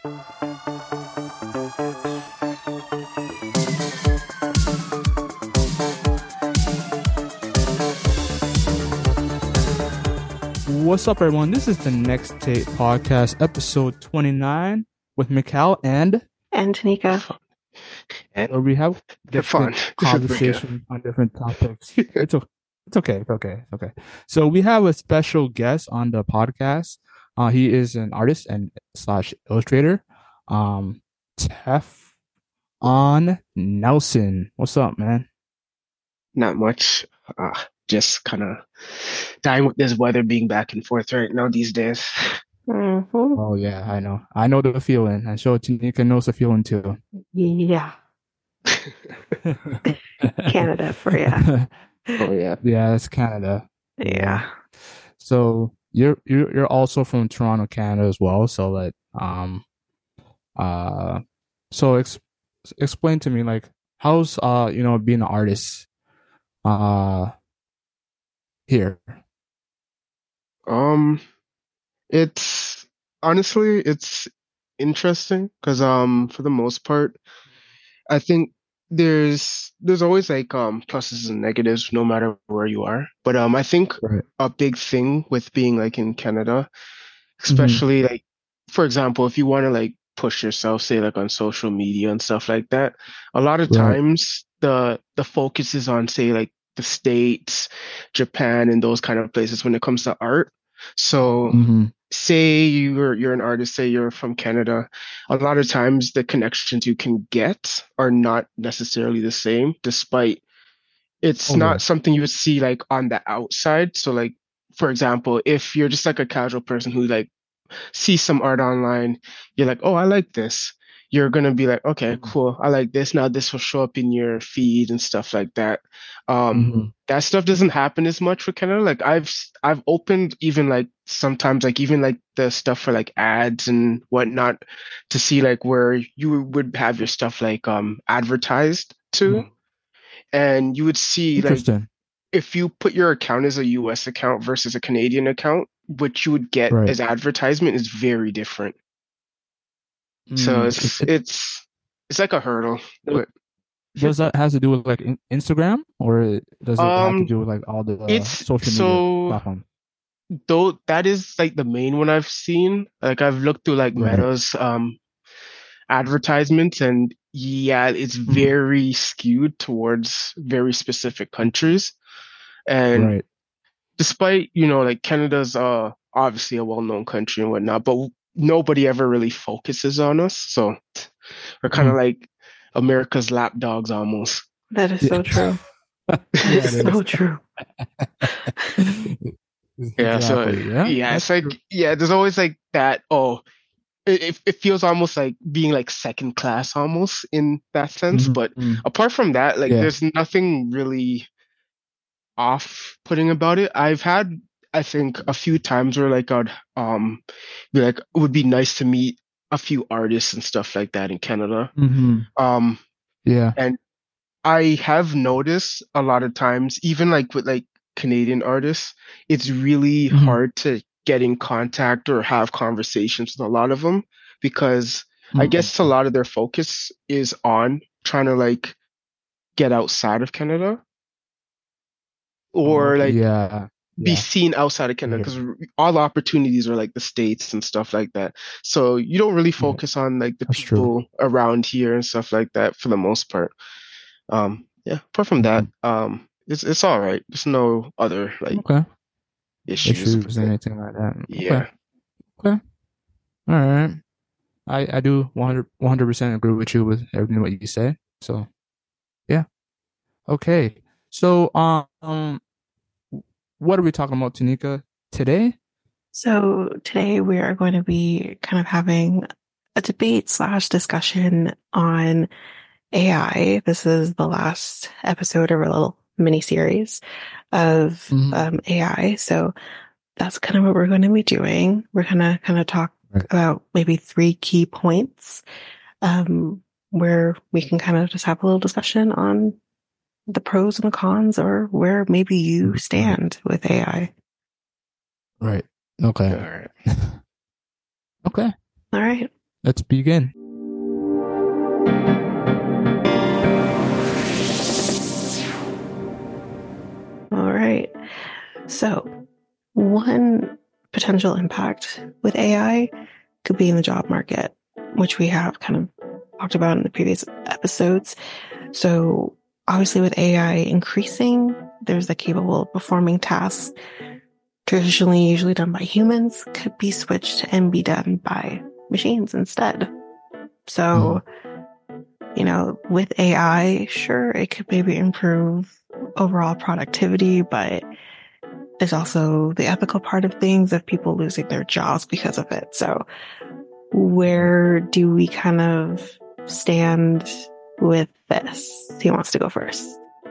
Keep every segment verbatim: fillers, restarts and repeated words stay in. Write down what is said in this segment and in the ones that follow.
What's up, everyone? This is the Next Tape Podcast, episode twenty-nine, with Mikal and and Tanika. And where we have different conversations on different topics. It's okay. It's okay. It's okay. It's okay. So we have a special guest on the podcast. Uh, he is an artist and slash illustrator. Um, Tefon Nelson. What's up, man? Not much. Uh, just kind of dying with this weather being back and forth right now these days. Mm-hmm. Oh yeah, I know. I know the feeling. I'm sure Tanika knows the feeling too. Yeah. Canada for you. Oh yeah. Yeah, it's Canada. Yeah. yeah. So you're you're you're also from Toronto, Canada as well. So like um uh so ex- explain to me like how's uh you know being an artist uh here? Um it's honestly it's interesting because um for the most part I think there's there's always like um pluses and negatives no matter where you are. But um I think Right. a big thing with being like in Canada, especially mm-hmm. like for example, if you want to like push yourself, say like on social media and stuff like that, a lot of Right. times the the focus is on say like the States, Japan, and those kind of places when it comes to art. So mm-hmm. say you're you're an artist, say you're from Canada, a lot of times the connections you can get are not necessarily the same, despite it's oh, not yeah. something you would see like on the outside. So like, for example, if you're just like a casual person who like sees some art online, you're like, oh, I like this. You're going to be like, okay, cool. I like this. Now this will show up in your feed and stuff like that. Um, mm-hmm. That stuff doesn't happen as much for Canada. Like I've, I've opened even like sometimes like even like the stuff for like ads and whatnot to see like where you would have your stuff like, um, advertised to. Mm-hmm. And you would see like if you put your account as a U S account versus a Canadian account, what you would get right. as advertisement is very different. Mm, so it's it, it's it's like a hurdle. Does, does that has to do with like Instagram, or does it um, have to do with like all the uh, it's, social media so, platforms? Though that is like the main one I've seen. Like I've looked through like right. Meta's um advertisements, and yeah, it's mm. very skewed towards very specific countries. And right. despite, you know, like Canada's uh obviously a well-known country and whatnot, but nobody ever really focuses on us. So we're kind of mm. like America's lapdogs almost. That is so true. That is so true. Yeah, exactly. so yeah, yeah it's like, true. yeah, there's always like that, oh, it, it feels almost like being like second class almost in that sense. Mm-hmm. But mm-hmm. apart from that, like yeah. there's nothing really off-putting about it. I've had, I think, a few times where like I'd um be like, it would be nice to meet a few artists and stuff like that in Canada. Mm-hmm. Um, yeah, and I have noticed a lot of times, even like with like Canadian artists, it's really mm-hmm. hard to get in contact or have conversations with a lot of them because mm-hmm. I guess a lot of their focus is on trying to like get outside of Canada. Or like yeah, be yeah. seen outside of Canada because yeah. all opportunities are like the States and stuff like that. So you don't really focus yeah. on like the That's people true. around here and stuff like that for the most part. Um, yeah. Apart from that, um, it's it's all right. There's no other like okay. issues, issues or anything like that. Yeah. Okay. okay. All right. I I do one hundred percent agree with you with everything what you say. So, yeah. Okay. So, um, what are we talking about, Tanika, today? So today we are going to be kind of having a debate slash discussion on A I. This is the last episode of a little mini series of mm-hmm. um, A I. So that's kind of what we're going to be doing. We're going to kind of talk right. about maybe three key points um, where we can kind of just have a little discussion on the pros and the cons, or where maybe you stand right. with A I. Right. Okay. All right. okay. All right. Let's begin. All right. So, one potential impact with A I could be in the job market, which we have kind of talked about in the previous episodes. So, obviously, with A I increasing, there's the capable of performing tasks traditionally usually done by humans could be switched and be done by machines instead. So, you know, with A I, sure, it could maybe improve overall productivity, but there's also the ethical part of things of people losing their jobs because of it. So, where do we kind of stand with this? Who wants to go first?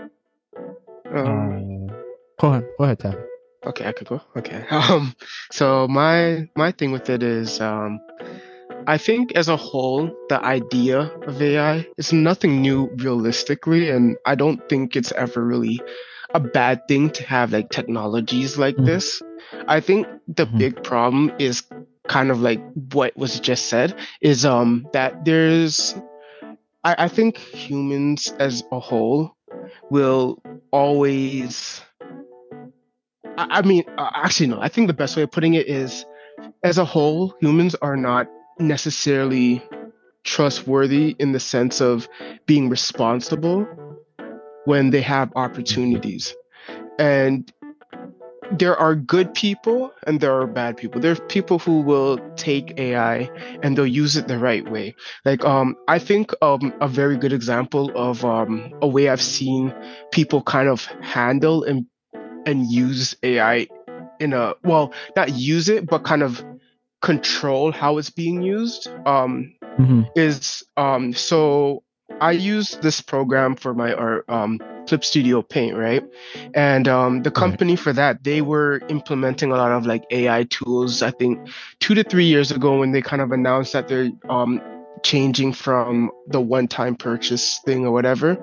Um, Uh, go ahead. Go ahead, Tab. okay, I could go. Okay. Um, so my my thing with it is, um, I think as a whole, the idea of A I is nothing new realistically, and I don't think it's ever really a bad thing to have like technologies like Mhm. this. I think the Mhm. big problem is kind of like what was just said, is um that there's I, I think humans as a whole will always I, I mean uh, actually no, I think the best way of putting it is, as a whole, humans are not necessarily trustworthy in the sense of being responsible when they have opportunities. And there are good people and there are bad people. There are people who will take A I and they'll use it the right way. Like um I think um a very good example of um a way I've seen people kind of handle and and use A I in a, well, not use it, but kind of control how it's being used. Um Mhm. is um so I use this program for my art, um Clip Studio Paint, right? And um the Right. company for that, they were implementing a lot of like A I tools, I think two to three years ago, when they kind of announced that they're um changing from the one-time purchase thing or whatever.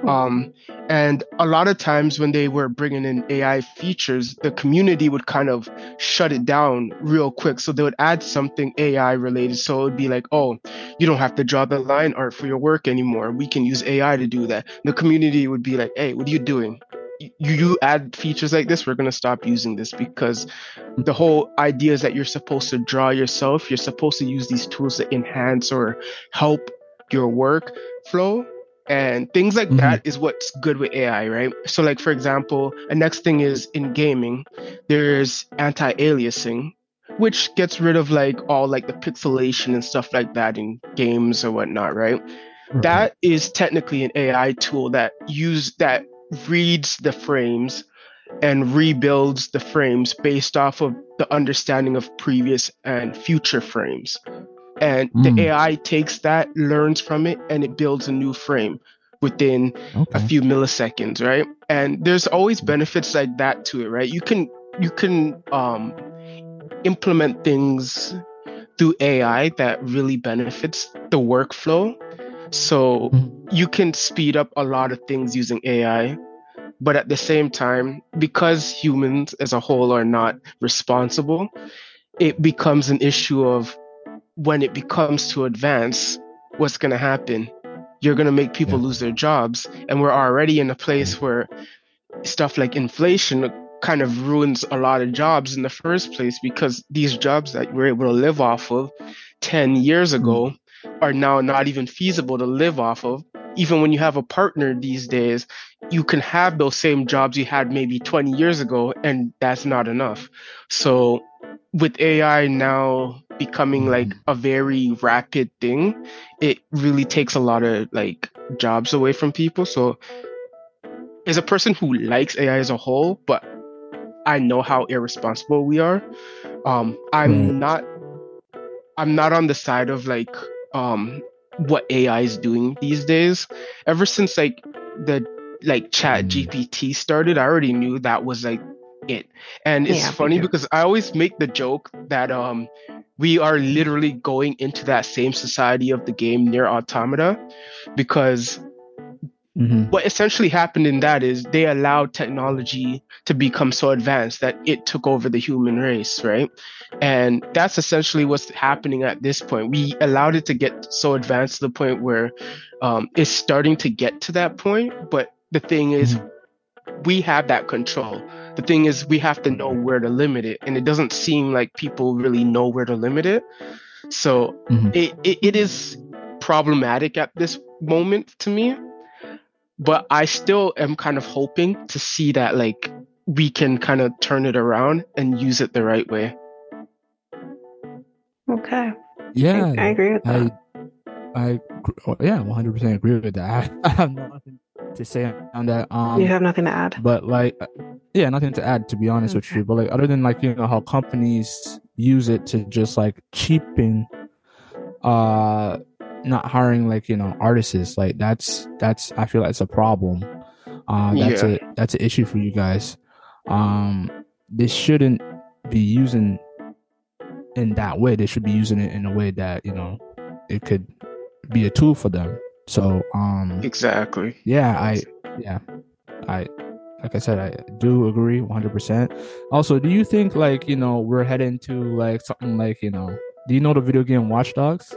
Um and a lot of times when they were bringing in A I features, the community would kind of shut it down real quick. So they would add something A I related. So it would be like, oh, you don't have to draw the line art for your work anymore. We can use A I to do that. The community would be like, hey, what are you doing? You, you add features like this, we're going to stop using this, because the whole idea is that you're supposed to draw yourself. You're supposed to use these tools to enhance or help your work flow. And things like Mhm. that is what's good with A I, right? So, like, for example, a next thing is in gaming, there's anti aliasing, which gets rid of like all like the pixelation and stuff like that in games or whatnot, right? Right. That is technically an A I tool that use that reads the frames and rebuilds the frames based off of the understanding of previous and future frames. And the Mm. A I takes that, learns from it, and it builds a new frame within a Okay. few milliseconds, right? And there's always benefits like that to it, right? You can you can um implement things through A I that really benefits the workflow. So Mhm. you can speed up a lot of things using A I, but at the same time, because humans as a whole are not responsible, it becomes an issue of, when it becomes to advance, what's going to happen? You're going to make people Yeah. lose their jobs. And we're already in a place Right. where stuff like inflation kind of ruins a lot of jobs in the first place, because these jobs that we're able to live off of ten years Mm. ago are now not even feasible to live off of. Even when you have a partner these days, you can have those same jobs you had maybe twenty years ago, and that's not enough. So, with A I now becoming like Mhm. a very rapid thing, it really takes a lot of like jobs away from people. So, as a person who likes A I as a whole, but I know how irresponsible we are, um, Right. I'm not I'm not on the side of like um what A I is doing these days. Ever since like the like Chat Mm. G P T started, I already knew that was like it. And it's Yeah, me funny too. because I always make the joke that um we are literally going into that same society of the game Near Automata, because Mm-hmm. what essentially happened in that is they allowed technology to become so advanced that it took over the human race, right? And that's essentially what's happening at this point. We allowed it to get so advanced to the point where um, it's starting to get to that point. But the thing is, Mm-hmm. we have that control. The thing is, we have to know where to limit it. And it doesn't seem like people really know where to limit it. So Mm-hmm. it, it, it is problematic at this moment to me, but I still am kind of hoping to see that like we can kind of turn it around and use it the right way. Okay. Yeah, I, I agree with I that. I gr- yeah, one hundred percent agree with that. I, I have nothing to say on that. You Um, have nothing to add. but like, uh, yeah, nothing to add, to be honest with Okay. you. But like, other than like, you know, how companies use it to just like cheapen, uh, not hiring like, you know, artists, like that's that's I feel like it's a problem. Uh, that's Yeah, a that's an issue for you guys. Um, they shouldn't be using in that way. They should be using it in a way that, you know, it could be a tool for them. So um exactly. yeah, I yeah, I like I said, I do agree one hundred percent. Also, do you think like, you know, we're heading to like something like, you know, do you know the video game Watch Dogs?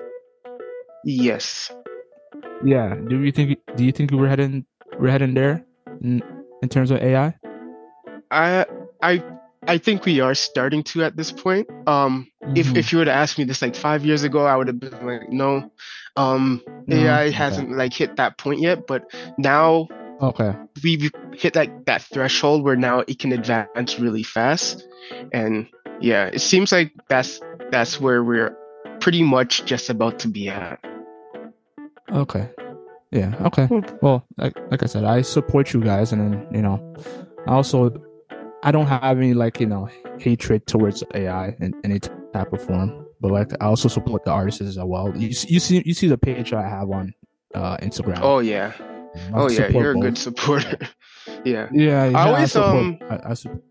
Yes. Yeah, do you think do you think we're heading we're heading there in, in terms of A I? I I I think we are starting to at this point. Um if Mm-hmm. if you were to ask me this like five years ago, I would have been like, no. Um No. A I Okay. hasn't like hit that point yet, but now Okay. we've hit like that threshold where now it can advance really fast. And yeah, it seems like that's that's where we're pretty much just about to be at. Okay. Yeah. Okay. Hmm. Well, like like I said, I support you guys, and then you know, I also I don't have any like you know hatred towards A I in any type of form, but like I also support the artists as well. You s- you see you see the page I have on uh Instagram. Oh yeah. I Oh yeah, support you're a good both. supporter. Yeah. Yeah, I yeah, I always support. um I, I support.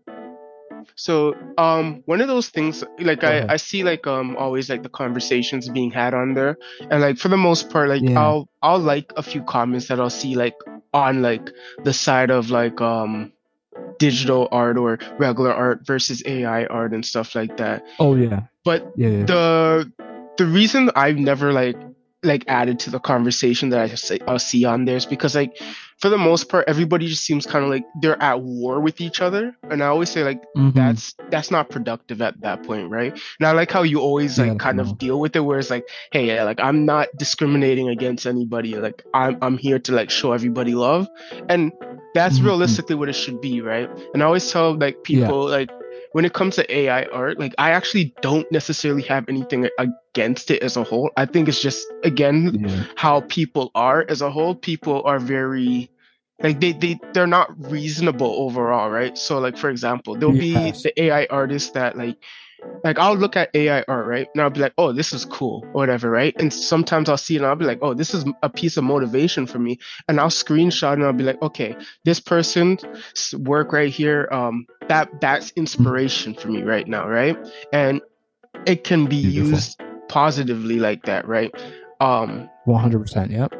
so um one of those things like Go I ahead. I see like um always like the conversations being had on there, and like for the most part like Yeah. I'll I'll like a few comments that I'll see like on like the side of like um digital art or regular art versus A I art and stuff like that. Oh yeah. But Yeah. Yeah. the the reason I've never like like added to the conversation that I say I'll see on there is because like for the most part everybody just seems kind of like they're at war with each other, and I always say like Mm-hmm. that's that's not productive at that point, right? And I like how you always Yeah. like kind of No. deal with it where it's like, hey, yeah, like I'm not discriminating against anybody, like I'm I'm here to like show everybody love, and that's Mm-hmm. realistically what it should be, right? And I always tell like Yeah. people like when it comes to A I art, like I actually don't necessarily have anything against it as a whole. I think it's just again Yeah. how people are as a whole. People are very like they they they're not reasonable overall, right? So like for example, there'll be Yes. the A I artists that like like I'll look at A I art, right? And I'll be like, oh, this is cool, or whatever, right? And sometimes I'll see it and I'll be like, oh, this is a piece of motivation for me. And I'll screenshot and I'll be like, okay, this person's work right here, um, that that's Mm-hmm. inspiration for me right now, right? And it can be Beautiful. used positively like that, right? Um, One hundred percent. Yep.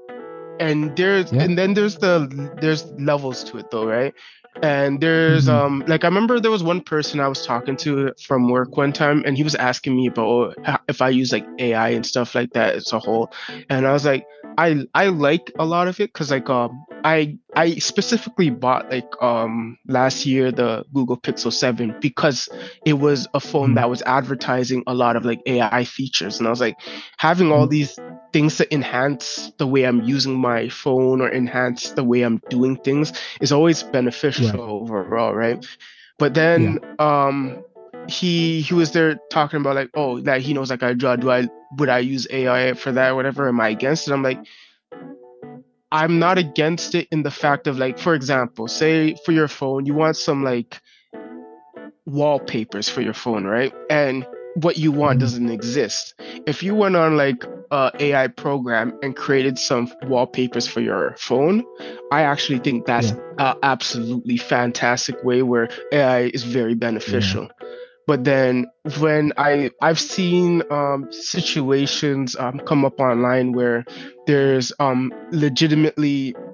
and there's Yep. and then there's the there's levels to it though, right? And there's Mm-hmm. um like I remember there was one person I was talking to from work one time, and he was asking me about oh, ho- if I use like A I and stuff like that as a whole, and I was like I I like a lot of it because like um I I specifically bought like um last year the Google Pixel seven because it was a phone Mm-hmm. that was advertising a lot of like A I features, and I was like having all Mm-hmm. these things to enhance the way I'm using my phone or enhance the way I'm doing things is always beneficial Right. overall, right? But Yeah. then um he he was there talking about like, oh, that he knows like I draw. Do I would I use A I for that or whatever? Am I against it? I'm like, I'm not against it in the fact of like, for example, say for your phone, you want some like wallpapers for your phone, right? And what you want Mm-hmm. doesn't exist. If you went on like a AI program and created some wallpapers for your phone, I actually think that's Yeah. a absolutely fantastic way where A I is very Yeah. beneficial. But then when I I've seen um, situations um, come up online where there's um, legitimately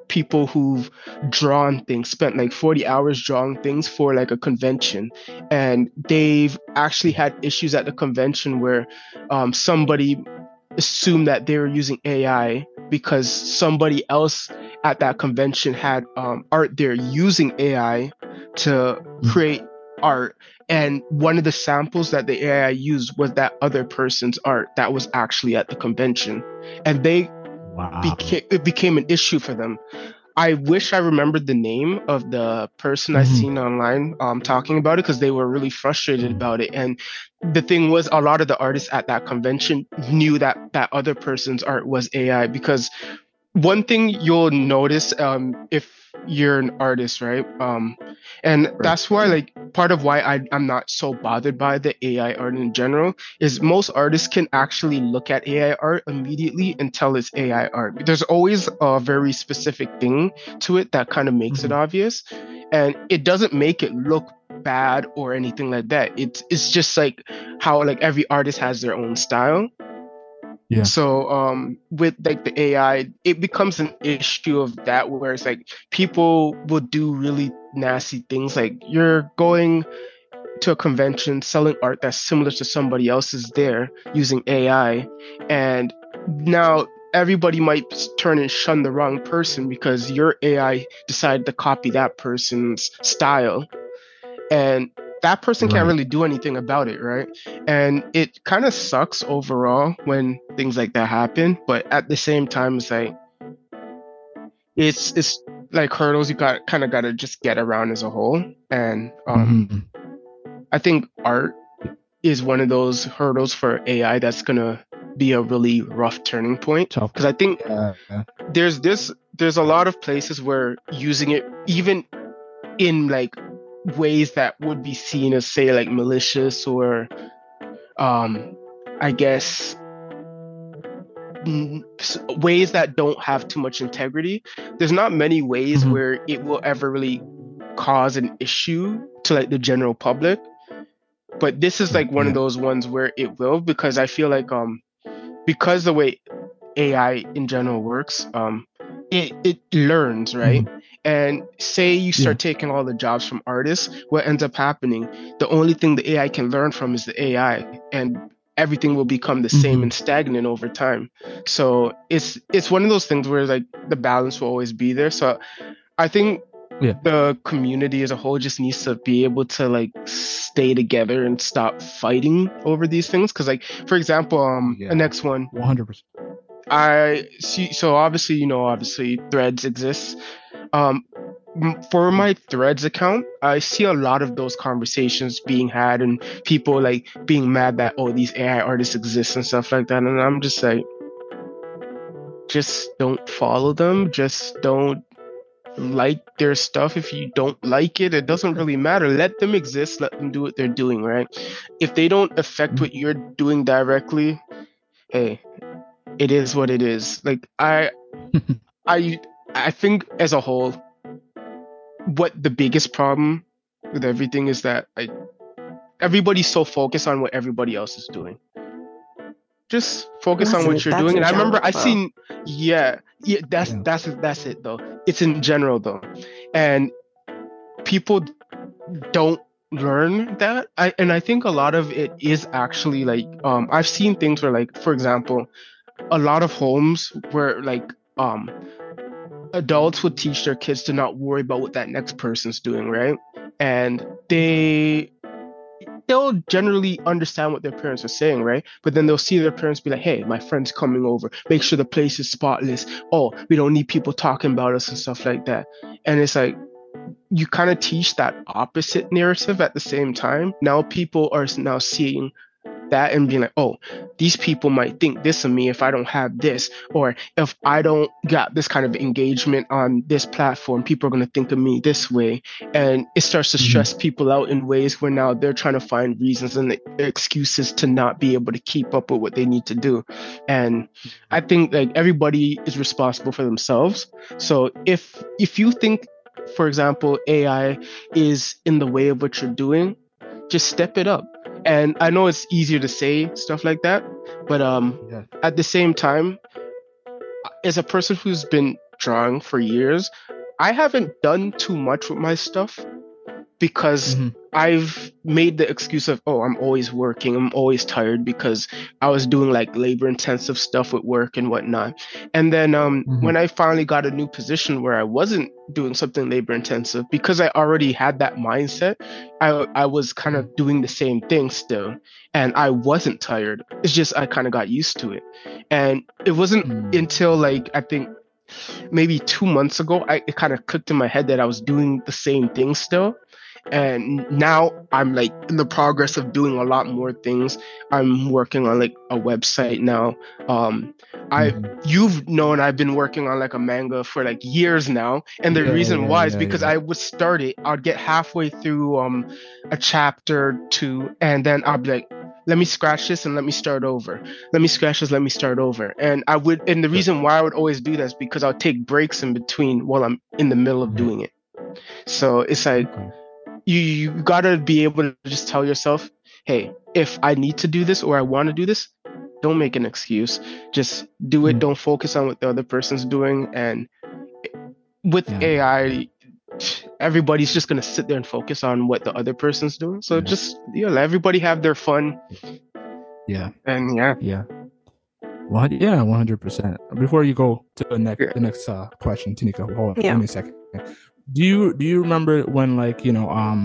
people who've drawn things, spent like forty hours drawing things for like a convention, and they've actually had issues at the convention where um, somebody assumed that they were using A I because somebody else at that convention had um, art there using A I to create art. And one of the samples that the A I used was that other person's art that was actually at the convention. And they Wow. became, it became an issue for them. I wish I remembered the name of the person I Mhm. seen online um, talking about it, because they were really frustrated about it. And the thing was, a lot of the artists at that convention knew that that other person's art was A I. Because one thing you'll notice um, if you're an artist, right? Um, and that's why, like, part of why I, I'm not so bothered by the A I art in general is most artists can actually look at A I art immediately and tell it's A I art. There's always a very specific thing to it that kind of makes it Mhm. obvious, and it doesn't make it look bad or anything like that. It's it's just like how like every artist has their own style. Yeah. So um with like the A I, it becomes an issue of that where it's like people will do really nasty things. Like you're going to a convention selling art that's similar to somebody else's there using A I, and now everybody might turn and shun the wrong person because your A I decided to copy that person's style, and that person can't Right. really do anything about it, right? And it kind of sucks overall when things like that happen, but at the same time, it's like it's it's like hurdles you got kind of got to just get around as a whole. And um, Mhm. I think art is one of those hurdles for A I that's gonna be a really rough turning point. Tough. Because I think Yeah. there's this there's a lot of places where using it even in like ways that would be seen as, say, like malicious or um I guess mm, s- ways that don't have too much integrity. There's not many ways Mhm. where it will ever really cause an issue to like the general public, but this is like one of Yeah. those ones where it will, because I feel like um because the way A I in general works, um, it it learns, right? Mhm. And say you Yeah. start taking all the jobs from artists, what ends up happening? The only thing the A I can learn from is the A I, and everything will become the same and Mhm. stagnant over time. So it's it's one of those things where like the balance will always be there. So I think Yeah. the community as a whole just needs to be able to like stay together and stop fighting over these things. Because like for example, um, the Yeah. next one one hundred percent. I see. So obviously, you know, obviously Threads exists. Um, m- for my Threads account, I see a lot of those conversations being had and people like being mad that, oh, these A I artists exist and stuff like that. And I'm just like, just don't follow them. Just don't like their stuff. If you don't like it, it doesn't really matter. Let them exist. Let them do what they're doing, right? If they don't affect what you're doing directly, hey, it is what it is. Like I I I think as a whole, what the biggest problem with everything is that like everybody's so focused on what everybody else is doing. Just focus on That's what you're that's doing. in And I remember general I though. seen, yeah, yeah, that's Yeah. that's that's it though. It's in general though, and people don't learn that. I and I think a lot of it is actually like um I've seen things where like for example, a lot of homes where like um adults would teach their kids to not worry about what that next person's doing, right? And they they'll generally understand what their parents are saying, right? But then they'll see their parents be like, "Hey, my friend's coming over. Make sure the place is spotless. Oh, we don't need people talking about us and stuff like that." And it's like you kind of teach that opposite narrative at the same time. Now people are now seeing that and being like, oh, these people might think this of me if I don't have this, or if I don't got this kind of engagement on this platform, people are going to think of me this way. And it starts to Mhm. stress people out in ways where now they're trying to find reasons and excuses to not be able to keep up with what they need to do. And I think like everybody is responsible for themselves. So if if you think, for example, A I is in the way of what you're doing, just step it up. And I know it's easier to say stuff like that, but um, Yeah. at the same time, as a person who's been drawing for years, I haven't done too much with my stuff because Mhm. I've made the excuse of, oh, I'm always working, I'm always tired because I was doing like labor intensive stuff with work and whatnot. And then um, Mhm. when I finally got a new position where I wasn't doing something labor intensive, because I already had that mindset, I, I was kind of doing the same thing still. And I wasn't tired. It's just I kind of got used to it. And it wasn't Mm. until like, I think maybe two months ago, I, it kind of clicked in my head that I was doing the same thing still. And now I'm like in the progress of doing a lot more things. I'm working on like a website now. Um, I Mhm. you've known I've been working on like a manga for like years now, and the Yeah, reason yeah, why is yeah, because yeah. I would start it. I'd get halfway through um a chapter two, and then I'd be like, let me scratch this and let me start over. Let me scratch this, let me start over. And I would, and the Sure. reason why I would always do that is because I'll take breaks in between while I'm in the middle of Mhm. doing it. So it's like Okay. you you gotta be able to just tell yourself, hey, if I need to do this or I want to do this, don't make an excuse. Just do it. Mhm. Don't focus on what the other person's doing. And with Yeah. A I, everybody's just gonna sit there and focus on what the other person's doing. So Yeah. just yeah, let everybody have their fun. Yeah. And yeah, Yeah. Well, yeah, one hundred percent. Before you go to the next yeah. the next uh, question, Tanika, hold on, Yeah. give me a second. Do you do you remember when like you know um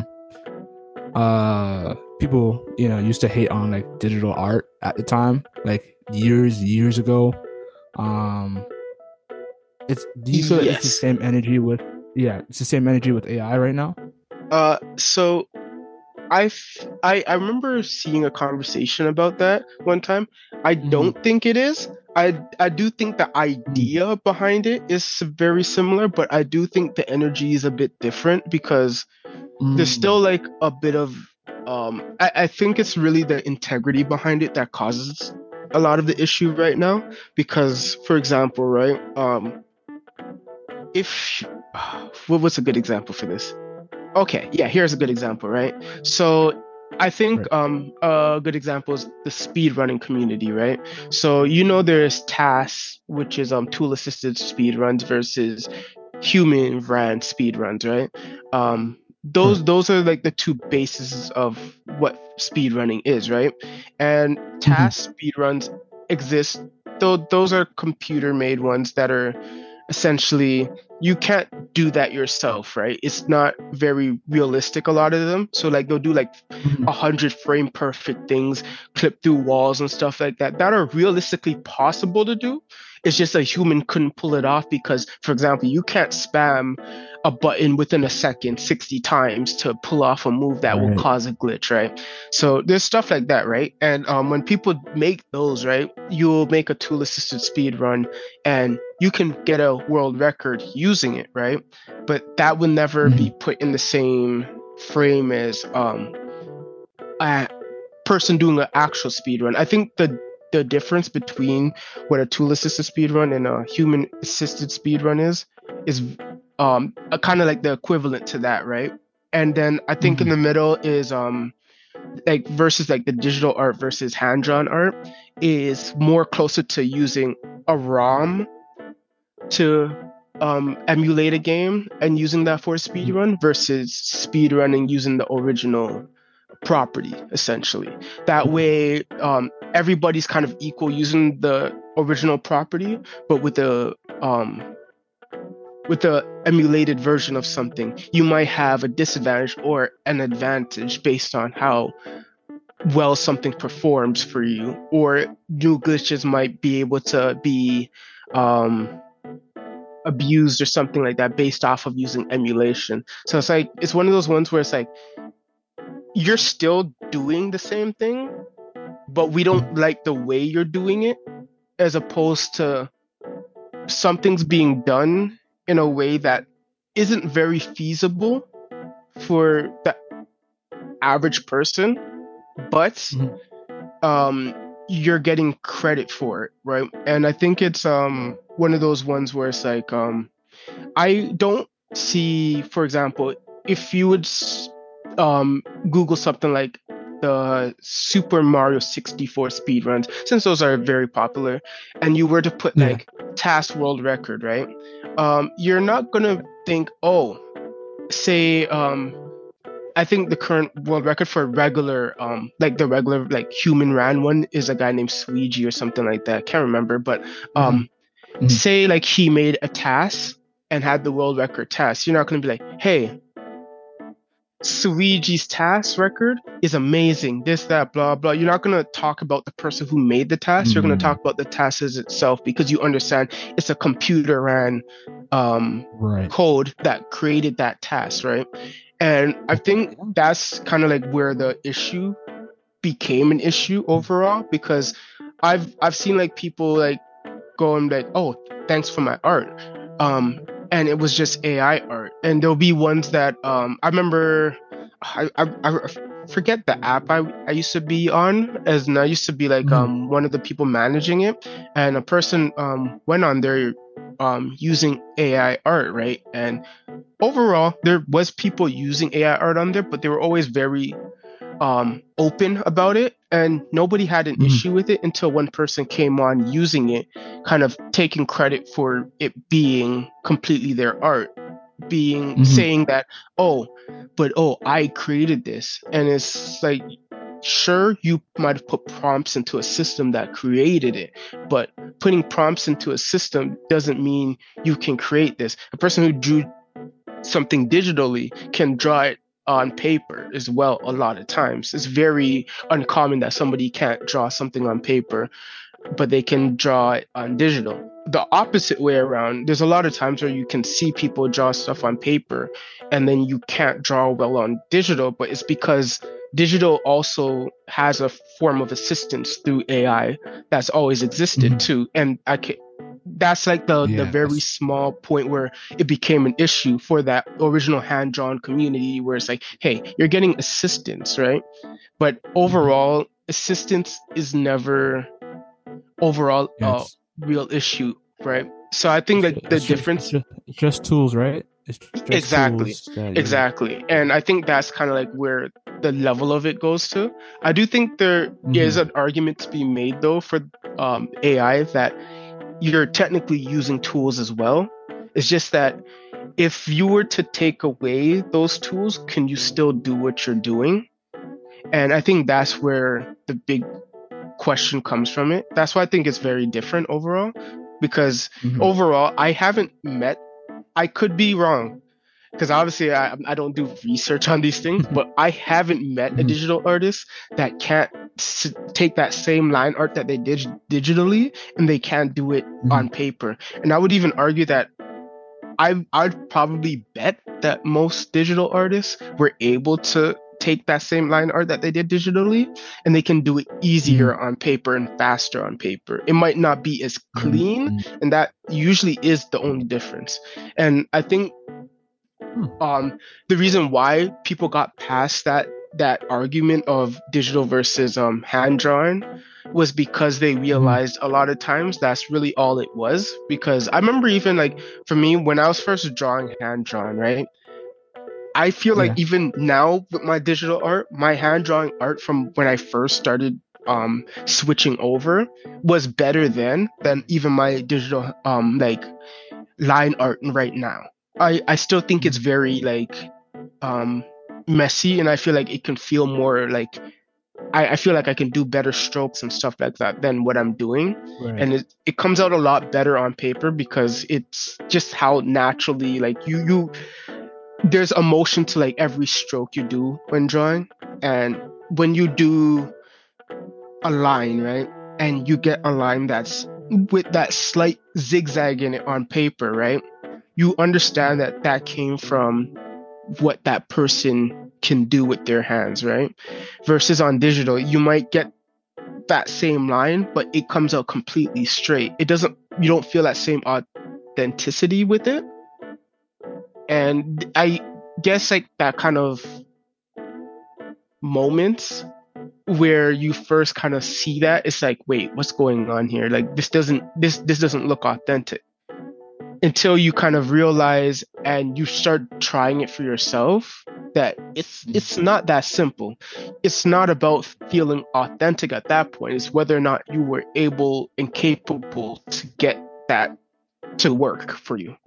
uh people you know used to hate on like digital art at the time, like years years ago? Um, it's do you feel like it's the Yes. same energy with yeah it's the same energy with A I right now? Uh, so I I I remember seeing a conversation about that one time. I Mm-hmm. don't think it is. I I do think the idea behind it is very similar, but I do think the energy is a bit different because there's Mm-hmm. still like a bit of um I, I think it's really the integrity behind it that causes a lot of the issue right now. Because for example, right, um if what was a good example for this? Okay, yeah, here's a good example, right? So I think Right. um a good example is the speedrunning community, right? So you know there's tasks, which is um tool assisted speedruns versus human ran speedruns, right? Um Sure. those those are like the two bases of what speedrunning is, right? And Mm-hmm. task speedruns exist. Though those are computer made ones that are essentially you can't do that yourself, right? It's not very realistic, a lot of them. So like they'll do like Mm-hmm. a hundred frame perfect things, clip through walls and stuff like that that are realistically possible to do. It's just a human couldn't pull it off because, for example, you can't spam a button within a second sixty times to pull off a move that will Right. cause a glitch, right? So there's stuff like that, right? And um, when people make those, right, you'll make a tool assisted speed run and you can get a world record using it, right? But that will never Mm-hmm. be put in the same frame as um, a person doing an actual speed run. I think the the difference between what a tool assisted speed run and a human assisted speed run is is um kind of like the equivalent to that, right? And then I think in Mm-hmm. the middle is um like versus like the digital art versus hand drawn art is more closer to using a ROM to um, emulate a game and using that for a speed run versus speed running using the original property essentially. That way um, everybody's kind of equal using the original property, but with the um, with the emulated version of something, you might have a disadvantage or an advantage based on how well something performs for you, or new glitches might be able to be um, abused or something like that based off of using emulation. So it's like it's one of those ones where it's like you're still doing the same thing, but we don't like the way you're doing it, as opposed to something's being done in a way that isn't very feasible for the average person, but Mm-hmm. um you're getting credit for it, right? And I think it's um one of those ones where it's like um I don't see, for example, if you would um, Google something like the Super Mario sixty-four speedruns, since those are very popular, and you were to put Yeah. like task world record, right? Um, you're not gonna think, oh, say, um, I think the current world record for regular, um, like the regular, like human ran one is a guy named Sweegie or something like that. I can't remember, but Mm-hmm. um, Mm-hmm. say like he made a task and had the world record task. You're not gonna be like, hey, Suiji's task record is amazing. This, that, blah, blah. You're not going to talk about the person who made the task. You're going to Mm-hmm. talk about the task as itself because you understand it's a computer ran um, Right. code that created that task, right? And I think that's kind of like where the issue became an issue overall because I've I've seen like people like going like, oh, thanks for my art. Um, and it was just A I art. And there'll be ones that um, I remember, I, I, I forget the app I, I used to be on, as and I used to be like Mm-hmm. um, one of the people managing it. And a person um, went on there um, using A I art, right? And overall, there was people using A I art on there, but they were always very um open about it and nobody had an Mm-hmm. issue with it until one person came on using it, kind of taking credit for it being completely their art, being Mm-hmm. saying that, oh, but oh, I created this. And it's like, sure, you might have put prompts into a system that created it, but putting prompts into a system doesn't mean you can create this. A person who drew something digitally can draw it on paper as well. A lot of times it's very uncommon that somebody can't draw something on paper, but they can draw it on digital. The opposite way around, there's a lot of times where you can see people draw stuff on paper and then you can't draw well on digital, but it's because digital also has a form of assistance through A I that's always existed Mm-hmm. too. And I can that's like the the very Yes. small point where it became an issue for that original hand-drawn community where it's like, hey, you're getting assistance, right? But overall, assistance is never overall a Yes. real issue, right? So I think It's that just, the it's just, it's difference just, it's just tools, right? It's just exactly tools that you're. exactly and I think that's kind of like where the level of it goes to. I do think there is Mm-hmm. an argument to be made though for um, A I that you're technically using tools as well. It's just that if you were to take away those tools, can you still do what you're doing? And I think that's where the big question comes from it. That's why I think it's very different overall. Because Mm-hmm. overall, I haven't met, I could be wrong, because obviously I, I don't do research on these things, but I haven't met a Mm-hmm. digital artist that can't s- take that same line art that they did digitally and they can't do it Mm-hmm. on paper. And I would even argue that I I'd probably bet that most digital artists were able to take that same line art that they did digitally and they can do it easier Mm-hmm. on paper and faster on paper. It might not be as clean, Mm-hmm. and that usually is the only difference. And I think Hmm. um the reason why people got past that that argument of digital versus um hand drawn was because they Mm-hmm. realized a lot of times that's really all it was. Because I remember even like for me when I was first drawing hand drawn, right? I feel like Yeah. even now with my digital art, my hand drawing art from when I first started um switching over was better then than even my digital um like line art right now. I I still think it's very like um messy, and I feel like it can feel more like I, I feel like I can do better strokes and stuff like that than what I'm doing. Right. And it, it comes out a lot better on paper because it's just how naturally like you you there's emotion to like every stroke you do when drawing. And when you do a line, right? And you get a line that's with that slight zigzag in it on paper, right? You understand that that came from what that person can do with their hands, right? Versus on digital, you might get that same line, but it comes out completely straight. It doesn't, you don't feel that same authenticity with it. And I guess like that kind of moments where you first kind of see that, it's like, wait, what's going on here? Like this doesn't, this, this doesn't look authentic. Until you kind of realize and you start trying it for yourself that it's it's not that simple. It's not about feeling authentic at that point. It's whether or not you were able and capable to get that to work for you.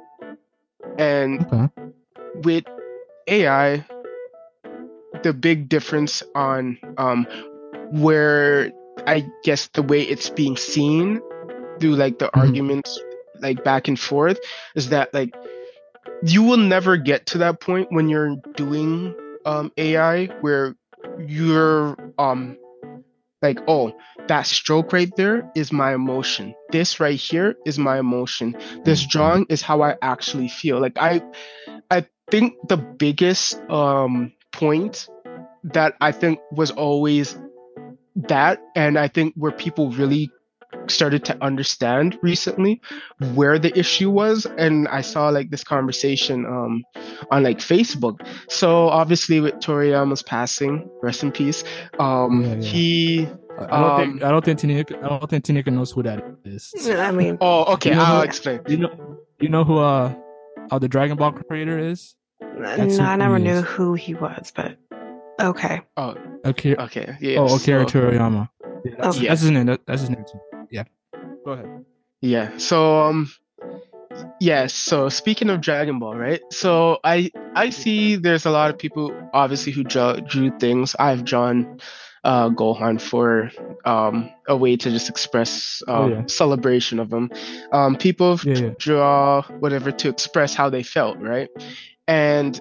And Okay. with A I, the big difference on um, where I guess the way it's being seen through like the Mhm. arguments like back and forth is that like you will never get to that point when you're doing um, A I where you're um like, oh, that stroke right there is my emotion. This right here is my emotion. This drawing is how I actually feel. Like I I think the biggest um point that I think was always that, and I think where people really started to understand recently where the issue was, and I saw like this conversation um on like Facebook. So obviously with Toriyama's passing, rest in peace, um Yeah, yeah. he I I don't think um I don't think Tanika I don't think Tanika knows who that is. I mean, oh okay, You know I'll who? explain. You know you know who uh uh the Dragon Ball creator is? That's no, I who never he knew is. who he was, but okay. Oh Akira. okay, yeah, Oh, Akira so Toriyama. Yeah, that's Okay. that's yeah his name. That, that's his name too. Yeah. Go ahead. yeah so um yes, so speaking of Dragon Ball, right? So I I see there's a lot of people obviously who draw, drew things. I've drawn uh Gohan for um a way to just express Oh um yeah. celebration of him. Um people Yeah, yeah. draw whatever to express how they felt, right? And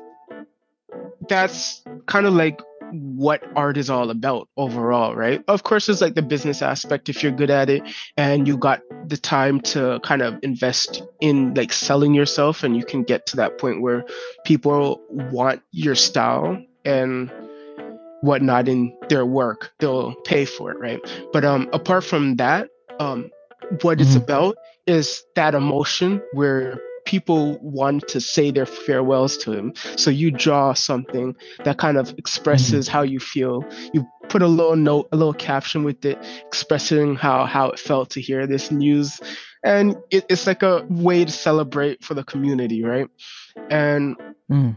that's kind of like what art is all about overall, right? Of course, there's like the business aspect if you're good at it and you got the time to kind of invest in like selling yourself, and you can get to that point where people want your style and whatnot in their work, they'll pay for it, right? But um, apart from that, um, what it's Mhm. about is that emotion where people want to say their farewells to him. So you draw something that kind of expresses how you feel. You put a little note, a little caption with it, expressing how how it felt to hear this news, and it, it's like a way to celebrate for the community, right? And Mhm.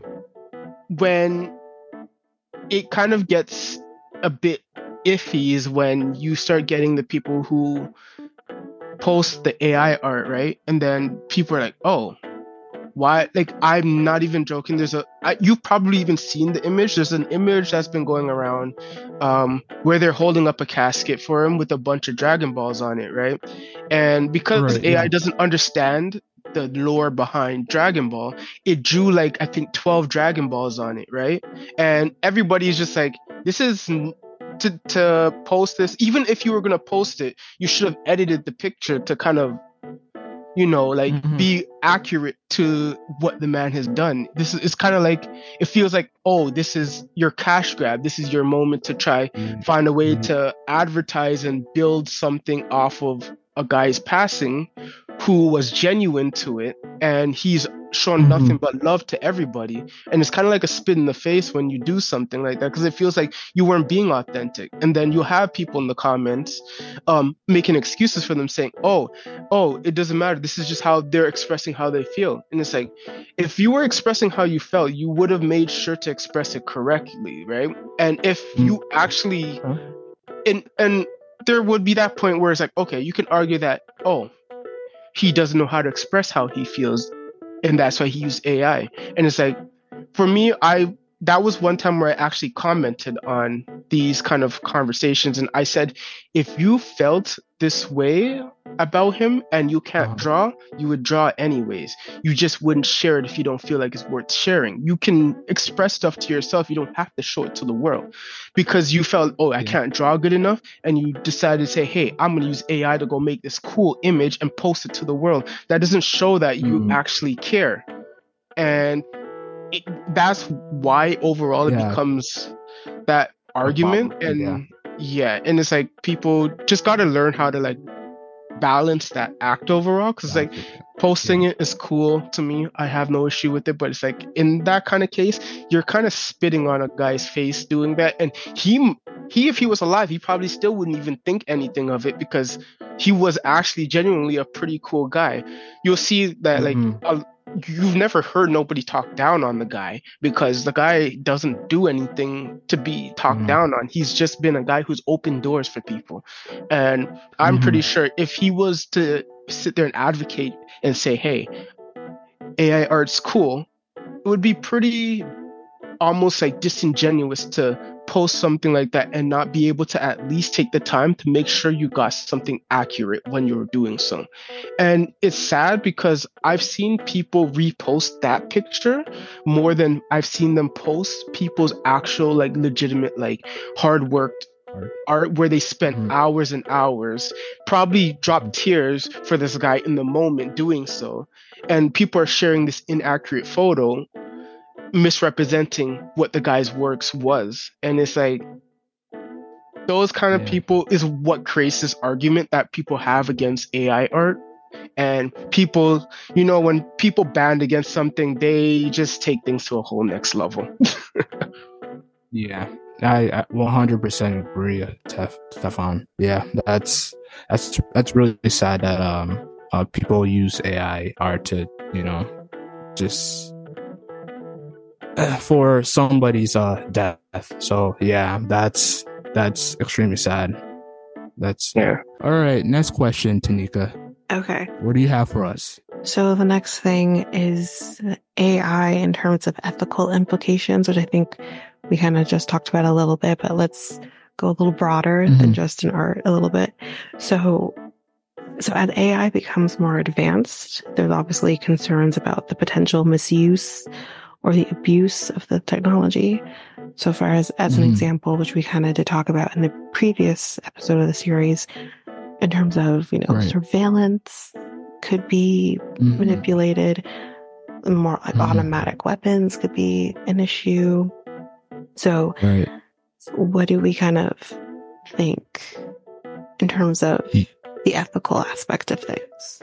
when it kind of gets a bit iffy is when you start getting the people who post the A I art, right? And then people are like, oh, why? Like, I'm not even joking. There's a, I, you've probably even seen the image. There's an image that's been going around um, where they're holding up a casket for him with a bunch of Dragon Balls on it, right? And because Right. A I Yeah. doesn't understand the lore behind Dragon Ball, it drew like, I think, twelve Dragon Balls on it, right? And everybody's just like, this is n- to to post this. Even if you were gonna post it, you should have edited the picture to kind of, you know, like Mhm. be accurate to what the man has done. This is, it's kind of like, it feels like, oh, this is your cash grab. This is your moment to try find a way Mhm. to advertise and build something off of a guy's passing who was genuine to it, and he's shown nothing Mhm. but love to everybody. And it's kind of like a spit in the face when you do something like that, because it feels like you weren't being authentic. And then you have people in the comments um, making excuses for them, saying, oh, oh, it doesn't matter. This is just how they're expressing how they feel. And it's like, if you were expressing how you felt, you would have made sure to express it correctly, right? And if you actually, Huh? and and there would be that point where it's like, okay, you can argue that, oh, he doesn't know how to express how he feels, and that's why he used A I. And it's like, for me, I that was one time where I actually commented on these kind of conversations, and I said, if you felt this way about him and you can't Uh-huh. draw, you would draw anyways. You just wouldn't share it if you don't feel like it's worth sharing. You can express stuff to yourself. You don't have to show it to the world because you felt, oh, I Yeah. can't draw good enough, and you decided to say, hey, I'm going to use A I to go make this cool image and post it to the world. That doesn't show that you Mhm. actually care. And it, that's why overall it Yeah. becomes that A argument. problem. Yeah. And yeah, and it's like people just got to learn how to like balance that act overall, because like posting it is cool to me. I have no issue with it, but it's like in that kind of case, you're kind of spitting on a guy's face doing that. And he he if he was alive, he probably still wouldn't even think anything of it, because he was actually genuinely a pretty cool guy. You'll see that like Mhm. a, you've never heard nobody talk down on the guy, because the guy doesn't do anything to be talked Mhm. down on. He's just been a guy who's opened doors for people. And I'm Mhm. pretty sure if he was to sit there and advocate and say, hey, A I art's cool, it would be pretty almost like disingenuous to post something like that and not be able to at least take the time to make sure you got something accurate when you were doing so. And it's sad because I've seen people repost that picture more than I've seen them post people's actual like legitimate like hard worked art where they spent mm-hmm. hours and hours, probably dropped tears for this guy in the moment doing so. And people are sharing this inaccurate photo, misrepresenting what the guy's works was. And it's like, those kind of yeah. people is what creates this argument that people have against A I art. And people, you know, when people band against something, they just take things to a whole next level. yeah, I, I one hundred percent agree, Tef, Stefan. Yeah, that's that's that's really sad that um uh, people use A I art to, you know, just uh, for somebody's uh death. So yeah, that's that's extremely sad. That's yeah. All right, next question, Tanika. Okay. What do you have for us? So the next thing is A I in terms of ethical implications, which I think we kind of just talked about a little bit, but let's go a little broader mm-hmm. than just in art a little bit. So, so as A I becomes more advanced, there's obviously concerns about the potential misuse or the abuse of the technology. So far as, as mm-hmm. an example, which we kind of did talk about in the previous episode of the series, in terms of, you know, right. surveillance could be mm-hmm. manipulated, more like mm-hmm. automatic weapons could be an issue. So, right. what do we kind of think in terms of yeah. the ethical aspect of things?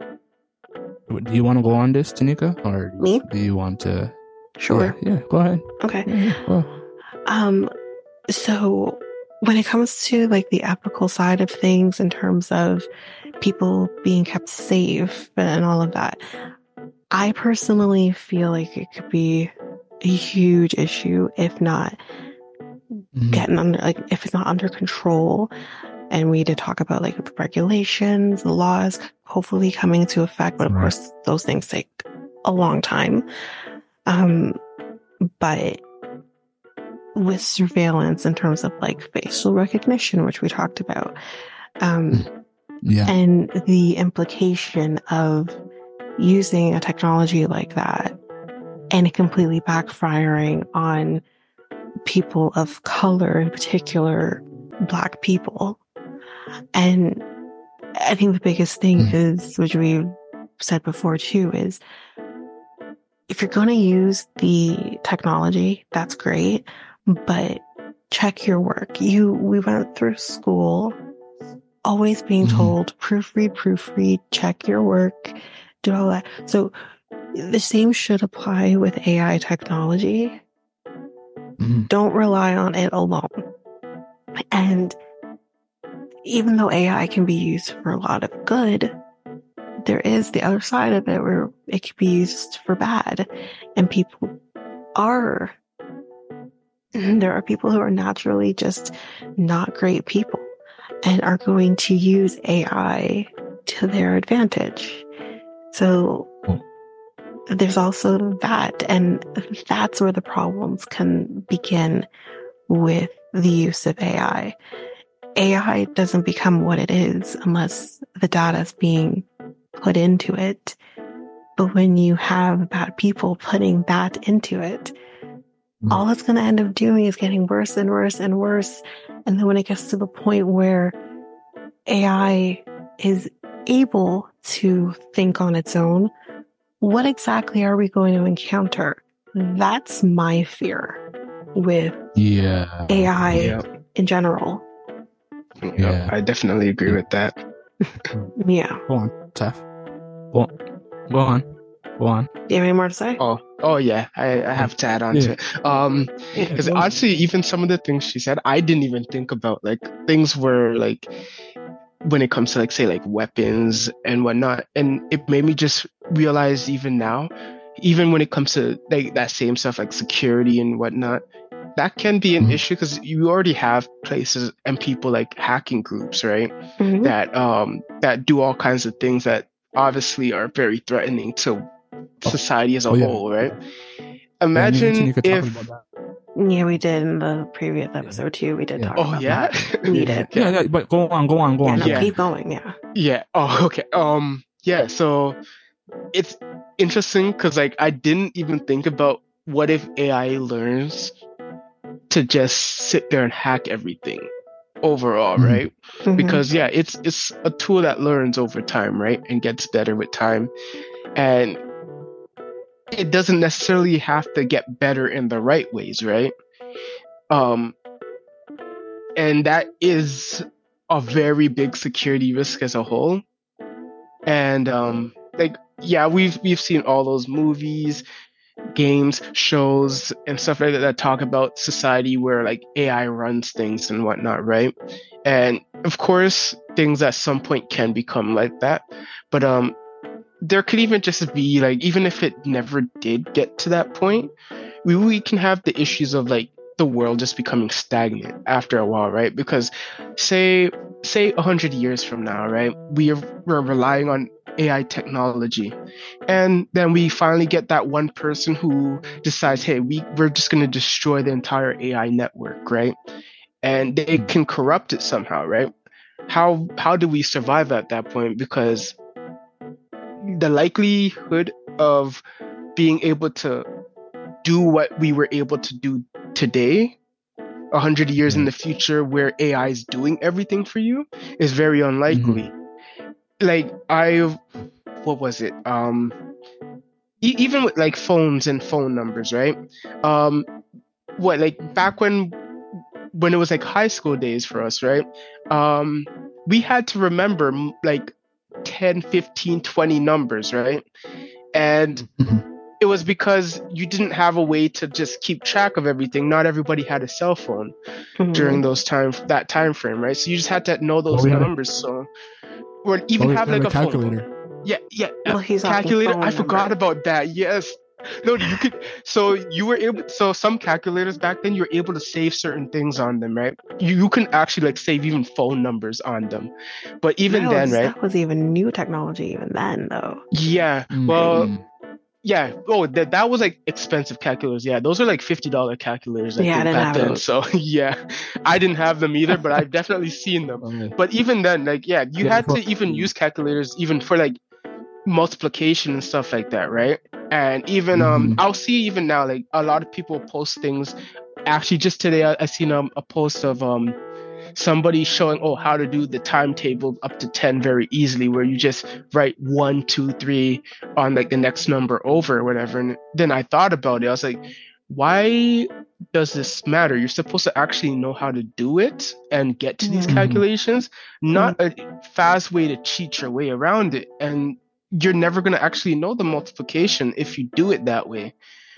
Do you want to go on this, Tanika? Or Me? Do you want to? Sure. Yeah, yeah go ahead. Okay. Yeah, yeah, go. Um, so when it comes to like the ethical side of things in terms of people being kept safe and all of that, I personally feel like it could be a huge issue if not mm-hmm. getting under, like if it's not under control. And we did talk about like the regulations, the laws hopefully coming into effect, but of right. course those things take a long time. Um, but with surveillance in terms of like facial recognition, which we talked about, um, yeah. and the implication of using a technology like that and it completely backfiring on people of color, in particular, Black people. And I think the biggest thing mm. is, which we've said before too, is if you're going to use the technology, that's great. But check your work. You, we went through school always being mm-hmm. told, proofread, proofread, check your work, do all that. So the same should apply with A I technology. Mm-hmm. Don't rely on it alone. And even though A I can be used for a lot of good, there is the other side of it where it can be used for bad. And people are There are people who are naturally just not great people and are going to use A I to their advantage. So there's also that. And that's where the problems can begin with the use of A I. A I doesn't become what it is unless the data is being put into it. But when you have bad people putting that into it, all it's going to end up doing is getting worse and worse and worse. And then when it gets to the point where A I is able to think on its own, what exactly are we going to encounter? That's my fear with yeah. A I yeah. in general. Yeah, yeah, I definitely agree with that. Yeah. Go on, Tef. Go on. Go on. Go on. Do you have any more to say? Oh, oh yeah, I, I have to add on yeah. to it. Um, because yeah, honestly, even some of the things she said, I didn't even think about. Like things were like when it comes to like say like weapons and whatnot, and it made me just realize even now, even when it comes to like that same stuff like security and whatnot, that can be an mm-hmm. issue because you already have places and people like hacking groups, right? Mm-hmm. That um that do all kinds of things that obviously are very threatening to Oh, society as a oh yeah, whole, right? yeah. Me and Imagine Chinny could talk about if, that. Yeah, we did in the previous Yeah, episode too. We did yeah, talk oh about yeah, that. We yeah, did. okay, yeah, yeah. But go on, go on, go Yeah, on, no, go yeah, on. keep going. Yeah. yeah. Oh, okay. Um, yeah. So it's interesting because like I didn't even think about what if A I learns to just sit there and hack everything overall, Mhm. right? hmm Because yeah, it's it's a tool that learns over time, right? And gets better with time. And it doesn't necessarily have to get better in the right ways, right? Um, and that is a very big security risk as a whole. And um, like yeah, we've we've seen all those movies, games, shows, and stuff like that that talk about society where like A I runs things and whatnot, right? And of course, things at some point can become like that. But um, there could even just be like, even if it never did get to that point, we, we can have the issues of like the world just becoming stagnant after a while, right? Because say say a hundred years from now, right, we are we're relying on A I technology, and then we finally get that one person who decides, hey, we we're just going to destroy the entire A I network, right? And they Mm. can corrupt it somehow, right? How how do we survive at that point? Because the likelihood of being able to do what we were able to do today, a hundred years in Yeah. the future, where A I is doing everything for you, is very Mhm. unlikely. Like I, what was it? Um, e- even with like phones and phone numbers, right? Um, what like back when when it was like high school days for us, right? Um, we had to remember m- like ten, fifteen, twenty numbers, right? And Mhm. it was because you didn't have a way to just keep track of everything. Not everybody had a cell phone during hmm those time that time frame, right? So you just had to know But those we had a, numbers. So or but even we have had like a a phone book. calculator. Yeah, yeah, uh, Well, he's talking calculator. I phone forgot numbers. about that. Yes. No, you could. So you were able. So some calculators back then, you were able to save certain things on them, right? You you can actually like save even phone numbers on them. But even That then, was right? that was even new technology even then, though. Yeah. Well, Mm-mm. yeah. Oh, that that was like expensive calculators. Yeah, those are like fifty dollar calculators, I Yeah, I think, didn't back have then. those. So yeah, I didn't have them either, but I've definitely seen them. Okay. But even then, like yeah, you Yeah, had for, to even use calculators even for like multiplication and stuff like that, right? And even um, hmm I'll see even now like a lot of people post things. Actually, just today I, I seen um, a post of um somebody showing oh how to do the timetable up to ten very easily, where you just write one two three on like the next number over or whatever. And then I thought about it, I was like, why does this matter? You're supposed to actually know how to do it and get to these hmm hmm calculations, hmm not a fast way to cheat your way around it. And you're never going to actually know the multiplication if you do it that way.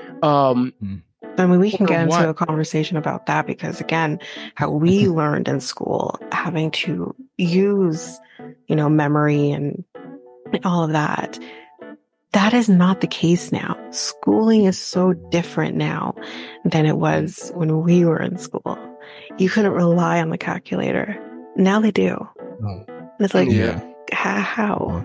um I mean, we can or get into what a conversation about that because, again, how we learned in school, having to use, you know, memory and all of that. That is not the case now. Schooling is so different now than it was when we were in school. You couldn't rely on the calculator. Now they do. Oh, It's like, yeah, yeah. how?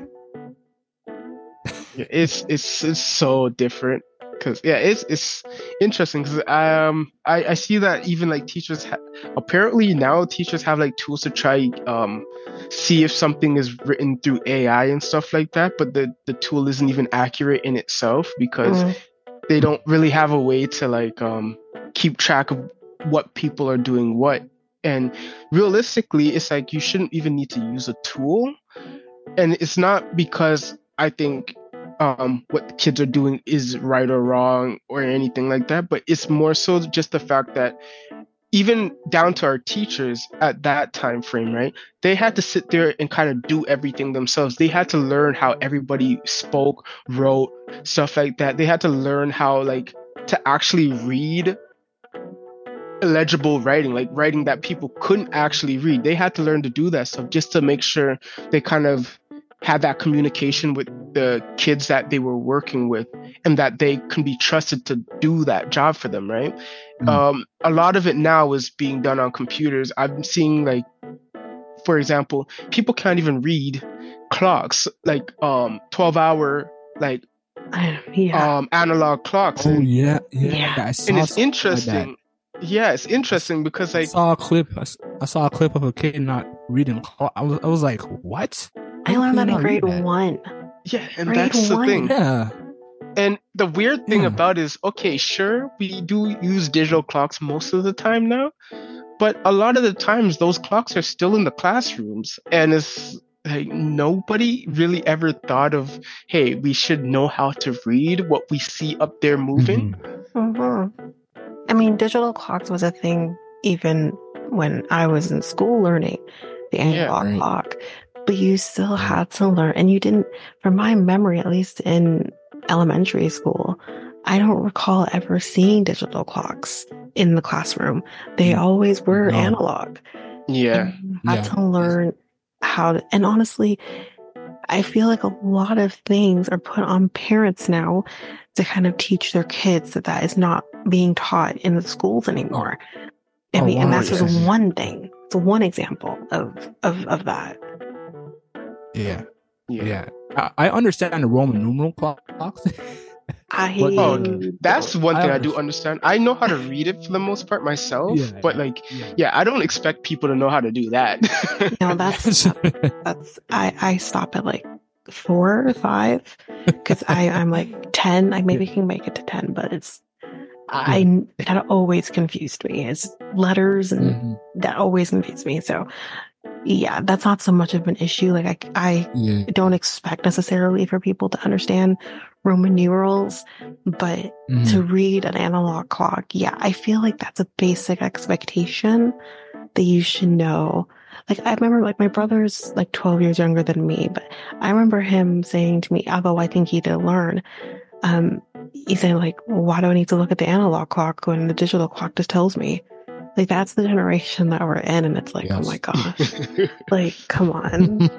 yeah, it's it's it's so different because yeah, it's it's interesting because um I I see that even like teachers ha- apparently now teachers have like tools to try um see if something is written through A I and stuff like that, but the the tool isn't even accurate in itself because Mm, they don't really have a way to like um keep track of what people are doing what. And realistically, it's like you shouldn't even need to use a tool, and it's not because I think um, what the kids are doing is right or wrong or anything like that, but it's more so just the fact that even down to our teachers at that time frame, right? They had to sit there and kind of do everything themselves. They had to learn how everybody spoke, wrote, stuff like that. They had to learn how like to actually read illegible writing, like writing that people couldn't actually read. They had to learn to do that stuff just to make sure they kind of had that communication with the kids that they were working with and that they can be trusted to do that job for them, right? Mm. Um, a lot of it now is being done on computers. I'm seeing like for example, people can't even read clocks, like um twelve hour like I, yeah. um analog clocks. Oh and yeah, yeah. Yeah. I and saw it's something like that. interesting. Yeah, it's I, s- interesting because I like saw a clip. I, s- I saw a clip of a kid not reading. clo- I was I was like, what? I How learned can you that in not read grade that? one. yeah, and Grade that's the one. thing. Yeah, And the weird thing yeah. about it is, okay, sure, we do use digital clocks most of the time now, but a lot of the times those clocks are still in the classrooms, and it's like nobody really ever thought of, hey, we should know how to read what we see up there moving. hmm hmm I mean, digital clocks was a thing even when I was in school learning the Yeah. analog Right. clock, but you still Right. had to learn, and you didn't, from my memory, at least in elementary school, I don't recall ever seeing digital clocks in the classroom. They Mm, always were No. analog. Yeah. And you had Yeah. to learn how to, and honestly, I feel like a lot of things are put on parents now to kind of teach their kids that that is not being taught in the schools anymore. I Oh, mean, and Oh, that's just yes. one thing. It's one example of of of that. Yeah. Yeah. Yeah. I, I understand the Roman numeral clocks, I but Oh, the that's don't. one I thing I do understand. understand. I know how to read it for the most part myself, Yeah. but like, Yeah. yeah, I don't expect people to know how to do that. No, that's that's I I stop at like four or five because I I'm like ten. I maybe can make it to ten, but it's I that always confused me. It's letters and Mhm. that always confused me. So yeah, that's not so much of an issue. Like I I Yeah. don't expect necessarily for people to understand Roman numerals, but Mhm. to read an analog clock, yeah, I feel like that's a basic expectation that you should know. Like I remember like my brother's like twelve years younger than me, but I remember him saying to me, although I think he did learn, um, he said like, well, why do I need to look at the analog clock when the digital clock just tells me? Like that's the generation that we're in, and it's like, oh my Yes. gosh, like come on.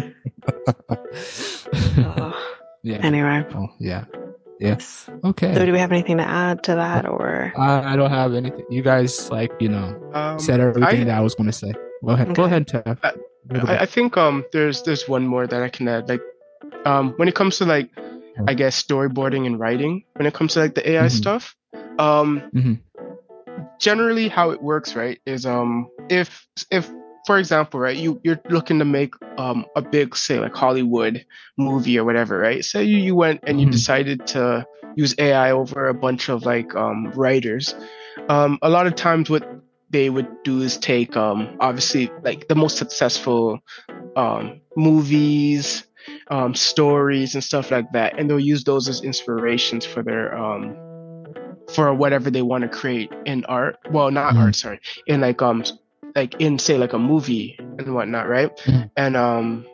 Ugh. Yeah. Anyway, Oh, yeah. Yeah. so Okay. do we have anything to add to that, or I, I don't have anything. You guys, like, you know, um, said everything I, that I was going to say. Go ahead. Go okay. ahead, Tev. I, Go, go, I go. I think um, there's there's one more that I can add. Like, um, when it comes to like, I guess storyboarding and writing, when it comes to like the A I Mhm. stuff, um, Mhm. generally how it works, right, is um, if if for example, right, you you're looking to make um a big, say like Hollywood movie or whatever, right? Say you you went and you Mhm. decided to use A I over a bunch of like um writers. Um, a lot of times what they would do is take um obviously like the most successful um movies, um stories and stuff like that, and they'll use those as inspirations for their um for whatever they want to create in art. Well, not Mhm. art, sorry, in like um s- like in say like a movie and whatnot, right? Mhm. And um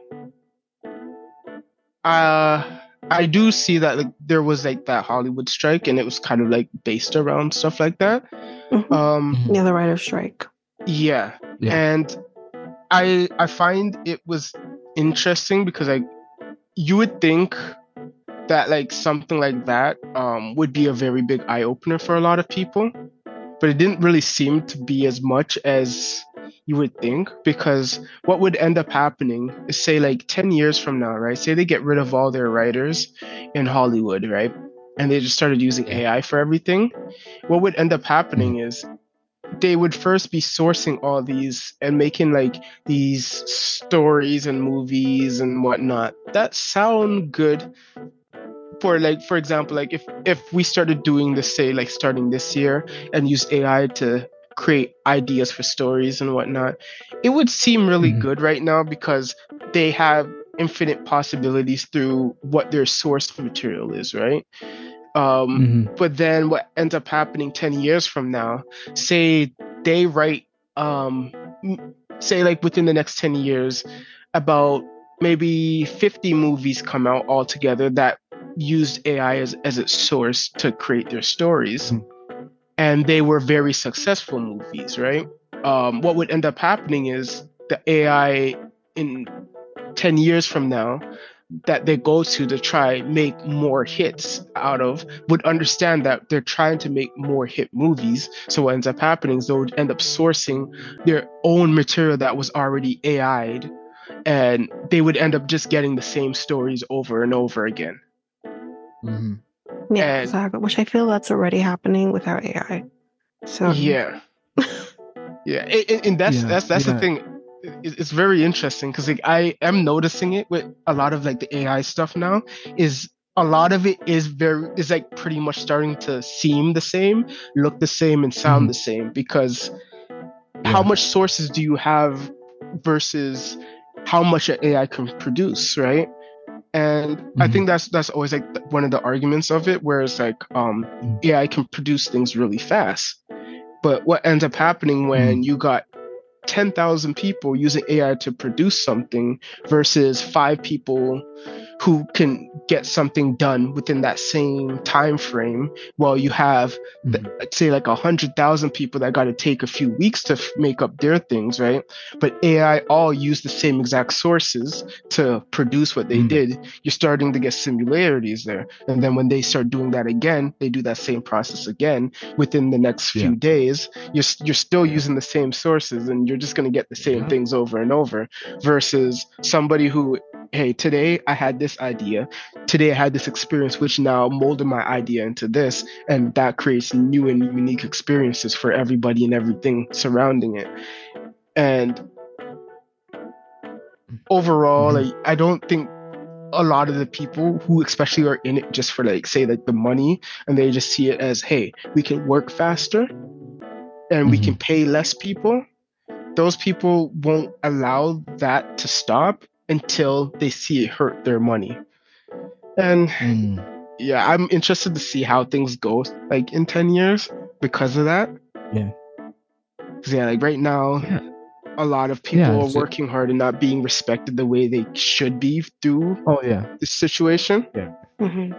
uh I do see that like there was like that Hollywood strike, and it was kind of like based around stuff like that. Mhm. Um, Mhm. Yeah, the writer's strike. yeah, Yeah. and I I find it was interesting because like you would think that like something like that um would be a very big eye opener for a lot of people, but it didn't really seem to be as much as you would think, because what would end up happening is, say like ten years from now, right? Say they get rid of all their writers in Hollywood, right? And they just started using Yeah. A I for everything. What would end up happening is they would first be sourcing all these and making like these stories and movies and whatnot that sound good for, like, for example, like if if we started doing this, say like starting this year, and use A I to create ideas for stories and whatnot, it would seem really Mhm. good right now because they have infinite possibilities through what their source material is, right? Um, Mhm. but then what ends up happening ten years from now, say they write, um, m- say like within the next ten years, about maybe fifty movies come out altogether that used A I as, as its source to create their stories. Mhm. And they were very successful movies, right? Um, what would end up happening is the A I in ten years from now that they go to to try make more hits out of would understand that they're trying to make more hit movies. So what ends up happening is they'll end up sourcing their own material that was already A I'd, and they would end up just getting the same stories over and over again. Mm-hmm. Yeah, And- exactly. Which I feel that's already happening without A I. So Yeah. Yeah, and, and that's Yeah, that's that's yeah. the thing. It- It's very interesting because like I am noticing it with a lot of like the A I stuff now. Is a lot of it is very is like pretty much starting to seem the same, look the same, and sound Mhm. the same because Yeah. how much sources do you have versus how much an A I can produce, right? And I Mhm. think that's that's always like th- one of the arguments of it, where it's like um, Mm. A I can produce things really fast, but what ends up happening when you got ten thousand people using A I to produce something versus five people who can get something done within that same time frame, while you have the, Mhm. let's say like a hundred thousand people that got to take a few weeks to f- make up their things, right? But A I all use the same exact sources to produce what they Mm. did. You're starting to get similarities there, and then when they start doing that again, they do that same process again within the next few Yeah. days. You're s- you're still using the same sources, and you're just going to get the same Yeah. things over and over. Versus somebody who, hey, today I had this idea, today I had this experience, which now molded my idea into this, and that creates new and unique experiences for everybody and everything surrounding it. And overall, Mhm. like, I don't think a lot of the people who especially are in it just for like say like the money, and they just see it as, hey, we can work faster and we can pay less people, those people won't allow that to stop until they see it hurt their money. And Mm. yeah, I'm interested to see how things go like in ten years because of that. Yeah. 'Cause, yeah, like right now, Yeah. a lot of people Yeah, are so- working hard and not being respected the way they should be through Oh yeah. this situation. mhm.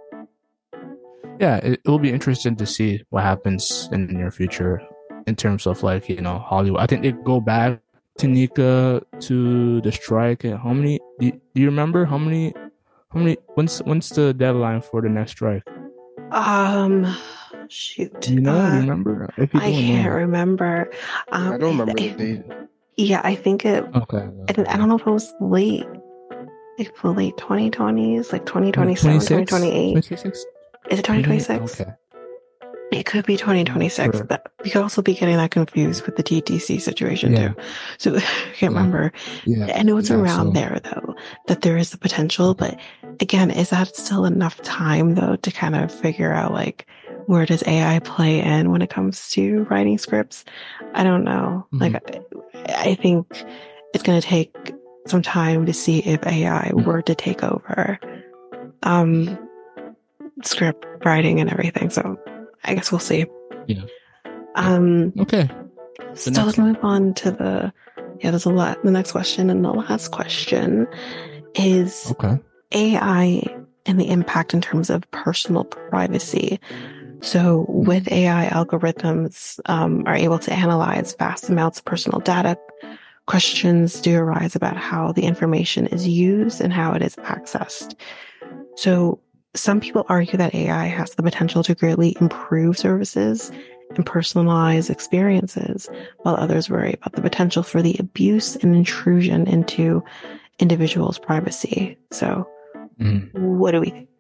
Yeah, it, it'll be interesting to see what happens in the near future in terms of like, you know, Hollywood. I think they go back to Nika to the strike. And how many do you, do you remember how many how many when's when's the deadline for the next strike? Um, shoot. Do you know? do you Uh, remember? If you I don't can't know. remember. Um, I don't remember I- the date. Yeah, I think it. Okay. I, don't- I don't know if it was late, like the late twenty twenties, like twenty twenty-seven, twenty twenty-eight. twenty twenty-six? Is it twenty twenty-six? Okay. It could be twenty twenty-six, Sure. but we could also be getting that confused with the T T C situation Yeah. too. So I can't Yeah. remember. Yeah. I know it's Yeah, around so- there though, that there is the potential, but again, is that still enough time though to kind of figure out like where does A I play in when it comes to writing scripts? I don't know. Mhm. Like, I, I think it's going to take some time to see if A I Mhm. were to take over um, script writing and everything. So I guess we'll see. Yeah. Um, Okay. so next let's one. move on to the, yeah, there's a lot. The next question and the last question is Okay. A I and the impact in terms of personal privacy. So with A I, algorithms um, are able to analyze vast amounts of personal data. Questions do arise about how the information is used and how it is accessed. So some people argue that A I has the potential to greatly improve services and personalize experiences, while others worry about the potential for the abuse and intrusion into individuals' privacy. So Mhm. what do we think?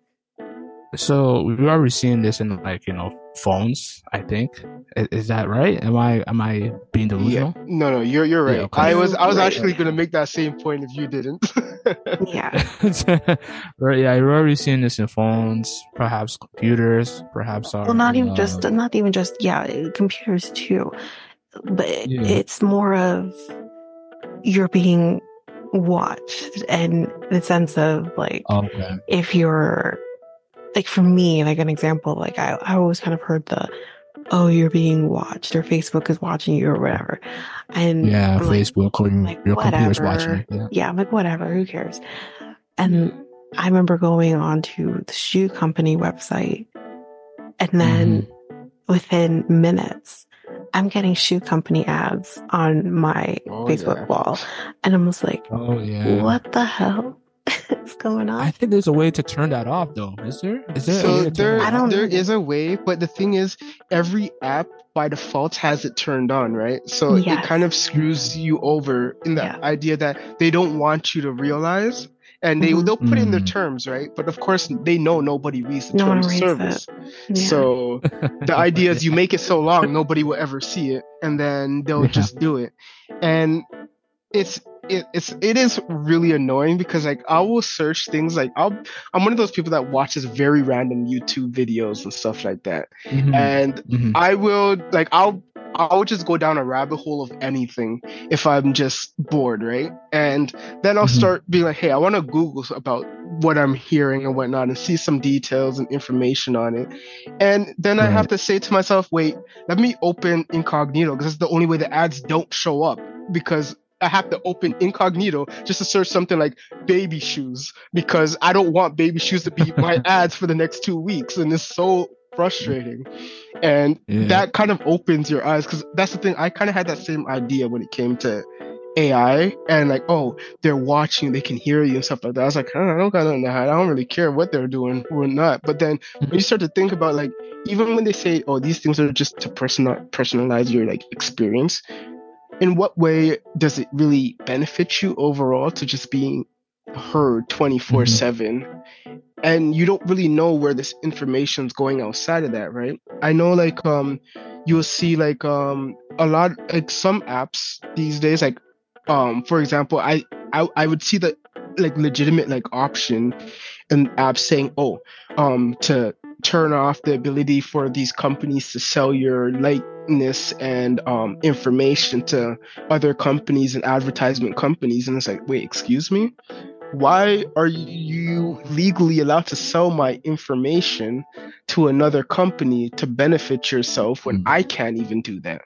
So we've already seen this in like, you know, phones, I think. Is, is that right? Am I am I being Yeah, delusional? no, no, you're you're right. Yeah, okay. I was I was Right. actually gonna make that same point if you didn't. Yeah. Right, yeah, you've already seen this in phones, perhaps computers, perhaps our Well, not even uh, just, not even just, yeah, computers too. But Yeah. it's more of you're being watched, and the sense of like, oh, okay. if you're like, for me, like an example, like I, I always kind of heard the, oh, you're being watched, or Facebook is watching you, or whatever. And Yeah, I'm like, Facebook or like, your computer's whatever. watching. Yeah. Yeah, I'm like, whatever, who cares? And I remember going on to the shoe company website, and then Mm-hmm. within minutes, I'm getting shoe company ads on my Oh, Facebook yeah. wall. And I'm just like, Oh yeah. what the hell? What's going I on? think there's a way to turn that off, though. Is there? Is there a way So to turn there that I off? don't there know. is a way, but the thing is, every app by default has it turned on, right? So it Yes. kind of screws you over in the Yeah. idea that they don't want you to realize, and they Mhm. they'll put it in their Mm. terms, right? But of course, they know nobody reads the No one terms of reads it. service. Yeah. So the idea is you make it so long nobody will ever see it, and then they'll Yeah. just do it. And it's it, it's it is really annoying because like I will search things like I'll I'm one of those people that watches very random YouTube videos and stuff like that, Mhm. and Mhm. I will like I'll I'll just go down a rabbit hole of anything if I'm just bored, right? And then I'll Mhm. start being like, hey, I want to Google about what I'm hearing and whatnot and see some details and information on it. And then I have Right. to say to myself, wait, let me open incognito because it's the only way the ads don't show up because I have to open incognito just to search something like baby shoes because I don't want baby shoes to be my ads for the next two weeks. And it's so frustrating. And Yeah. that kind of opens your eyes because that's the thing. I kind of had that same idea when it came to A I and like, oh, they're watching, they can hear you and stuff like that. I was like, oh, I don't got nothing to hide. I don't really care what they're doing or not. But then when you start to think about like, even when they say, oh, these things are just to personal personalize your like experience, in what way does it really benefit you overall to just being heard twenty-four seven? And you don't really know where this information's going outside of that, right? I know like um you'll see like um a lot like some apps these days, like um for example, I I, I would see the like legitimate like option in apps saying, oh, um to turn off the ability for these companies to sell your likeness and um information to other companies and advertisement companies. And it's like, wait, excuse me? Why are you legally allowed to sell my information to another company to benefit yourself when Mm. I can't even do that?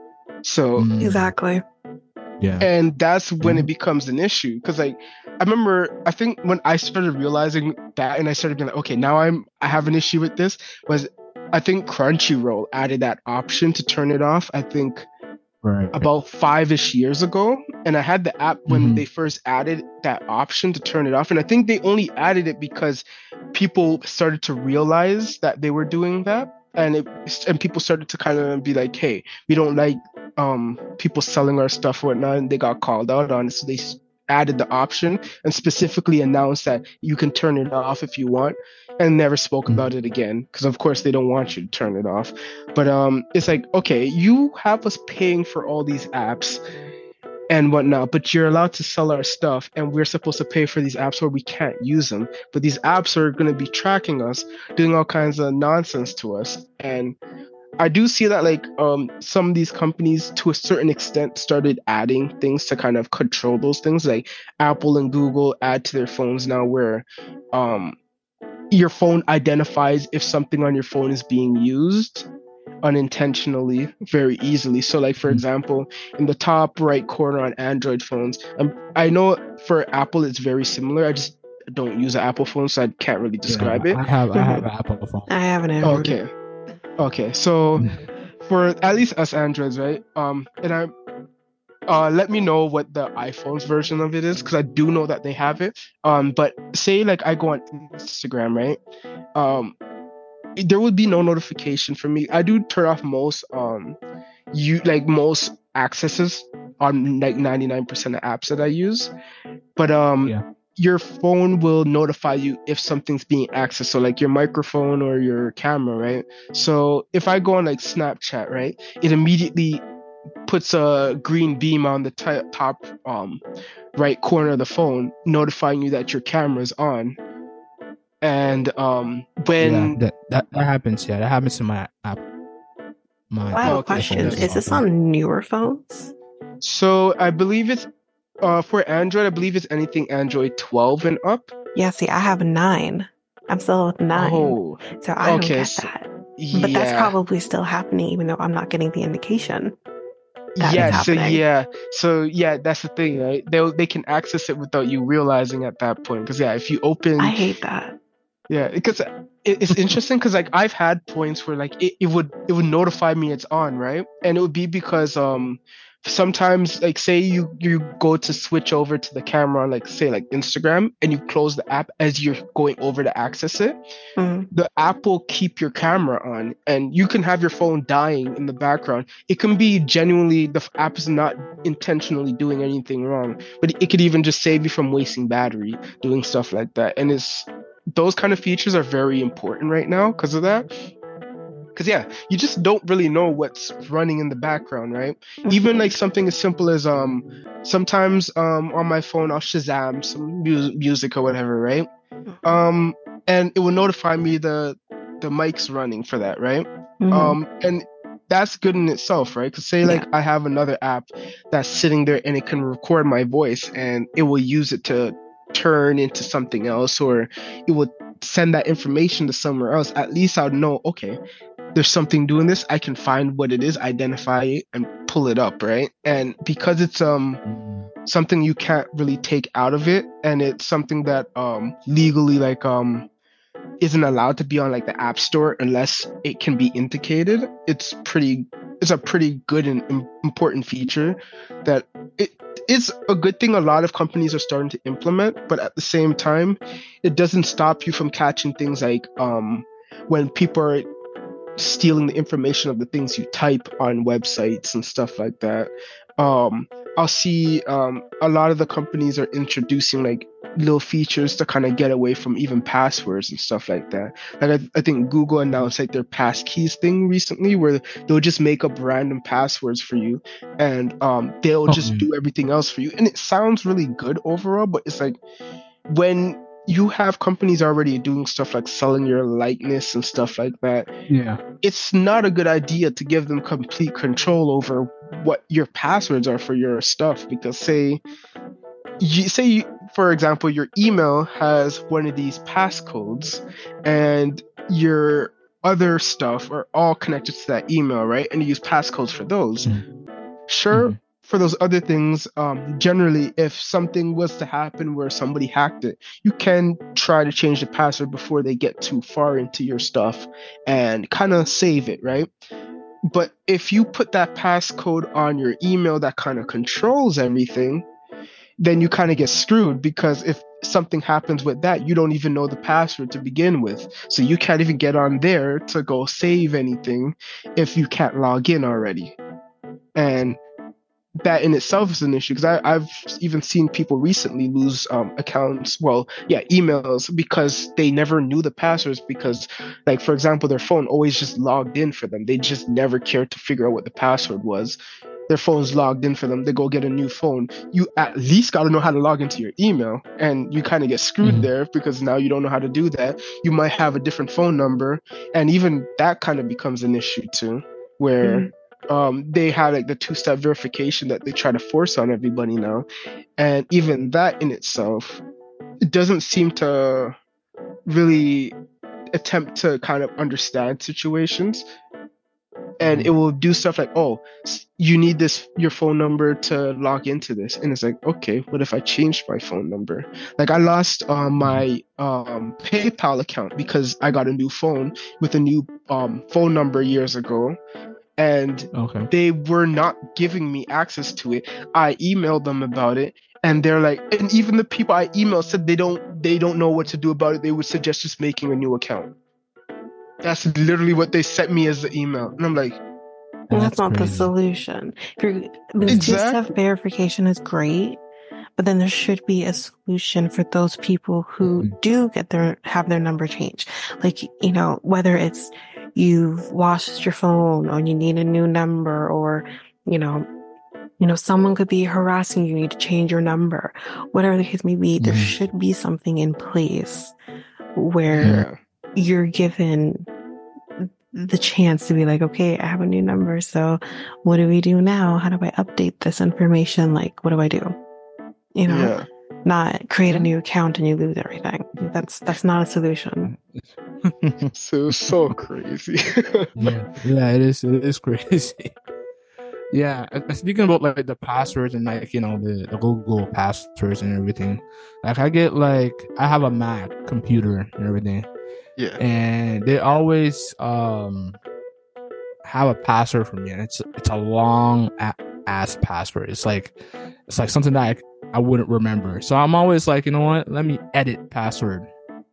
So, Mm. Exactly. Yeah. and that's when Yeah. it becomes an issue. Because like, I remember, I think when I started realizing that, and I started being like, okay, now I'm, I have an issue with this. Was I think Crunchyroll added that option to turn it off. I think Right. about five-ish years ago, and I had the app when Mhm. they first added that option to turn it off, and I think they only added it because people started to realize that they were doing that, and it and people started to kind of be like, hey, we don't like um people selling our stuff or whatnot, and they got called out on it, so they s- added the option and specifically announced that you can turn it off if you want, and never spoke Mhm. about it again because of course they don't want you to turn it off. But um, it's like, okay, you have us paying for all these apps and whatnot, but you're allowed to sell our stuff, and we're supposed to pay for these apps where we can't use them. But these apps are going to be tracking us, doing all kinds of nonsense to us. And I do see that, like, um, some of these companies, to a certain extent, started adding things to kind of control those things. Like Apple and Google add to their phones now, where um, your phone identifies if something on your phone is being used unintentionally very easily. So like for Mhm. example, in the top right corner on Android phones, um, I know for Apple it's very similar. I just don't use an Apple phone, so I can't really Yeah. describe it. I have. I have Mhm. an Apple phone. I have an Android. Okay. Okay. So Mm. for at least us Androids, right? Um, and I uh let me know what the iPhone's version of it is because I do know that they have it. Um, but say like I go on Instagram, right? Um, there would be no notification for me. I do turn off most um you like most accesses on like ninety-nine percent of apps that I use. But um Yeah. your phone will notify you if something's being accessed. So like your microphone or your camera, right? So if I go on like Snapchat, right, it immediately puts a green beam on the t- top um right corner of the phone notifying you that your camera's on. And um Yeah. when That that that happens. Yeah. That happens to my app. My Well, I have a okay, iPhone question. as okay. Is well. this Yeah. on newer phones? So I believe it's uh for Android, I believe it's anything Android twelve and up. Yeah, see, I have a nine. I'm still with nine. Oh, So I don't okay. get So, that. But that's yeah. probably still happening, even though I'm not getting the indication that Yeah, it's so happening. yeah. So yeah, that's the thing, right? They they can access it without you realizing at that point. Because yeah, if you open I hate that. yeah, because it, it's interesting because like I've had points where like it, it would it would notify me it's on, right? And it would be because um sometimes, like, say you you go to switch over to the camera on, like, say, like Instagram, and you close the app as you're going over to access it, Mm. the app will keep your camera on, and you can have your phone dying in the background. It can be genuinely the app is not intentionally doing anything wrong, but it could even just save you from wasting battery doing stuff like that. And it's those kind of features are very important right now because of that. Because yeah, you just don't really know what's running in the background, right? Even like something as simple as um sometimes um on my phone I'll Shazam some mu- music or whatever, right? Um and it will notify me the the mic's running for that, right? Mhm. Um and that's good in itself, right? Because say like Yeah. I have another app that's sitting there and it can record my voice and it will use it to turn into something else, or it will send that information to somewhere else. At least I'll know, okay, there's something doing this. I can find what it is, identify it, and pull it up, right? And because it's um something you can't really take out of it, and it's something that um legally like um isn't allowed to be on like the app store unless it can be indicated. It's pretty it's a pretty good and im- important feature that it is a good thing a lot of companies are starting to implement, but at the same time it doesn't stop you from catching things like um when people are stealing the information of the things you type on websites and stuff like that. Um, I'll see um, a lot of the companies are introducing like little features to kind of get away from even passwords and stuff like that. Like I, I think Google announced like their passkeys thing recently, where they'll just make up random passwords for you, and um, they'll Oh, just do everything else for you. And it sounds really good overall, but it's like when you have companies already doing stuff like selling your likeness and stuff like that, yeah. it's not a good idea to give them complete control over what your passwords are for your stuff. Because say you say you, for example, your email has one of these passcodes and your other stuff are all connected to that email, right? And you use passcodes for those. Mhm. Sure, Mhm. for those other things, um, generally, if something was to happen where somebody hacked it, you can try to change the password before they get too far into your stuff and kind of save it, right? But if you put that passcode on your email that kind of controls everything, then you kind of get screwed, because if something happens with that, you don't even know the password to begin with. So you can't even get on there to go save anything if you can't log in already. And that in itself is an issue, because I've even seen people recently lose um, accounts, well, yeah, emails, because they never knew the passwords. Because, like, for example, their phone always just logged in for them. They just never cared to figure out what the password was. Their phone's logged in for them. They go get a new phone. You at least got to know how to log into your email, and you kind of get screwed Mhm. there because now you don't know how to do that. You might have a different phone number, and even that kind of becomes an issue too, where Mhm. um, they had like the two-step verification that they try to force on everybody now, and even that in itself, it doesn't seem to really attempt to kind of understand situations. And it will do stuff like, oh, s- you need this your phone number to log into this, and it's like, okay, what if I changed my phone number? Like I lost uh, my um, PayPal account because I got a new phone with a new um, phone number years ago, and Okay. they were not giving me access to it. I emailed them about it, and they're like, and even the people I emailed said they don't they don't know what to do about it. They would suggest just making a new account. That's literally what they sent me as the email, and I'm like, And that's That's not the crazy. solution. If you're, the two-step exactly. verification is great, but then there should be a solution for those people who Mhm. do get their have their number changed. Like, you know, whether it's you've lost your phone or you need a new number, or, you know, you know, someone could be harassing you, you need to change your number. Whatever the case may be, there Mhm. should be something in place where Yeah. you're given the chance to be like, okay, I have a new number, so what do we do now? How do I update this information? Like, what do I do? You know, Yeah. not create a Yeah. new account and you lose everything. That's that's not a solution. So so crazy. yeah, yeah, it is. It is crazy. Yeah, uh, uh, speaking about like the passwords and like you know the, the Google passwords and everything, like I get like I have a Mac computer and everything, Yeah. and they always um have a password for me, and it's it's a long app, ass password. It's like it's like something that I, I wouldn't remember. So I'm always like, you know what? Let me edit password.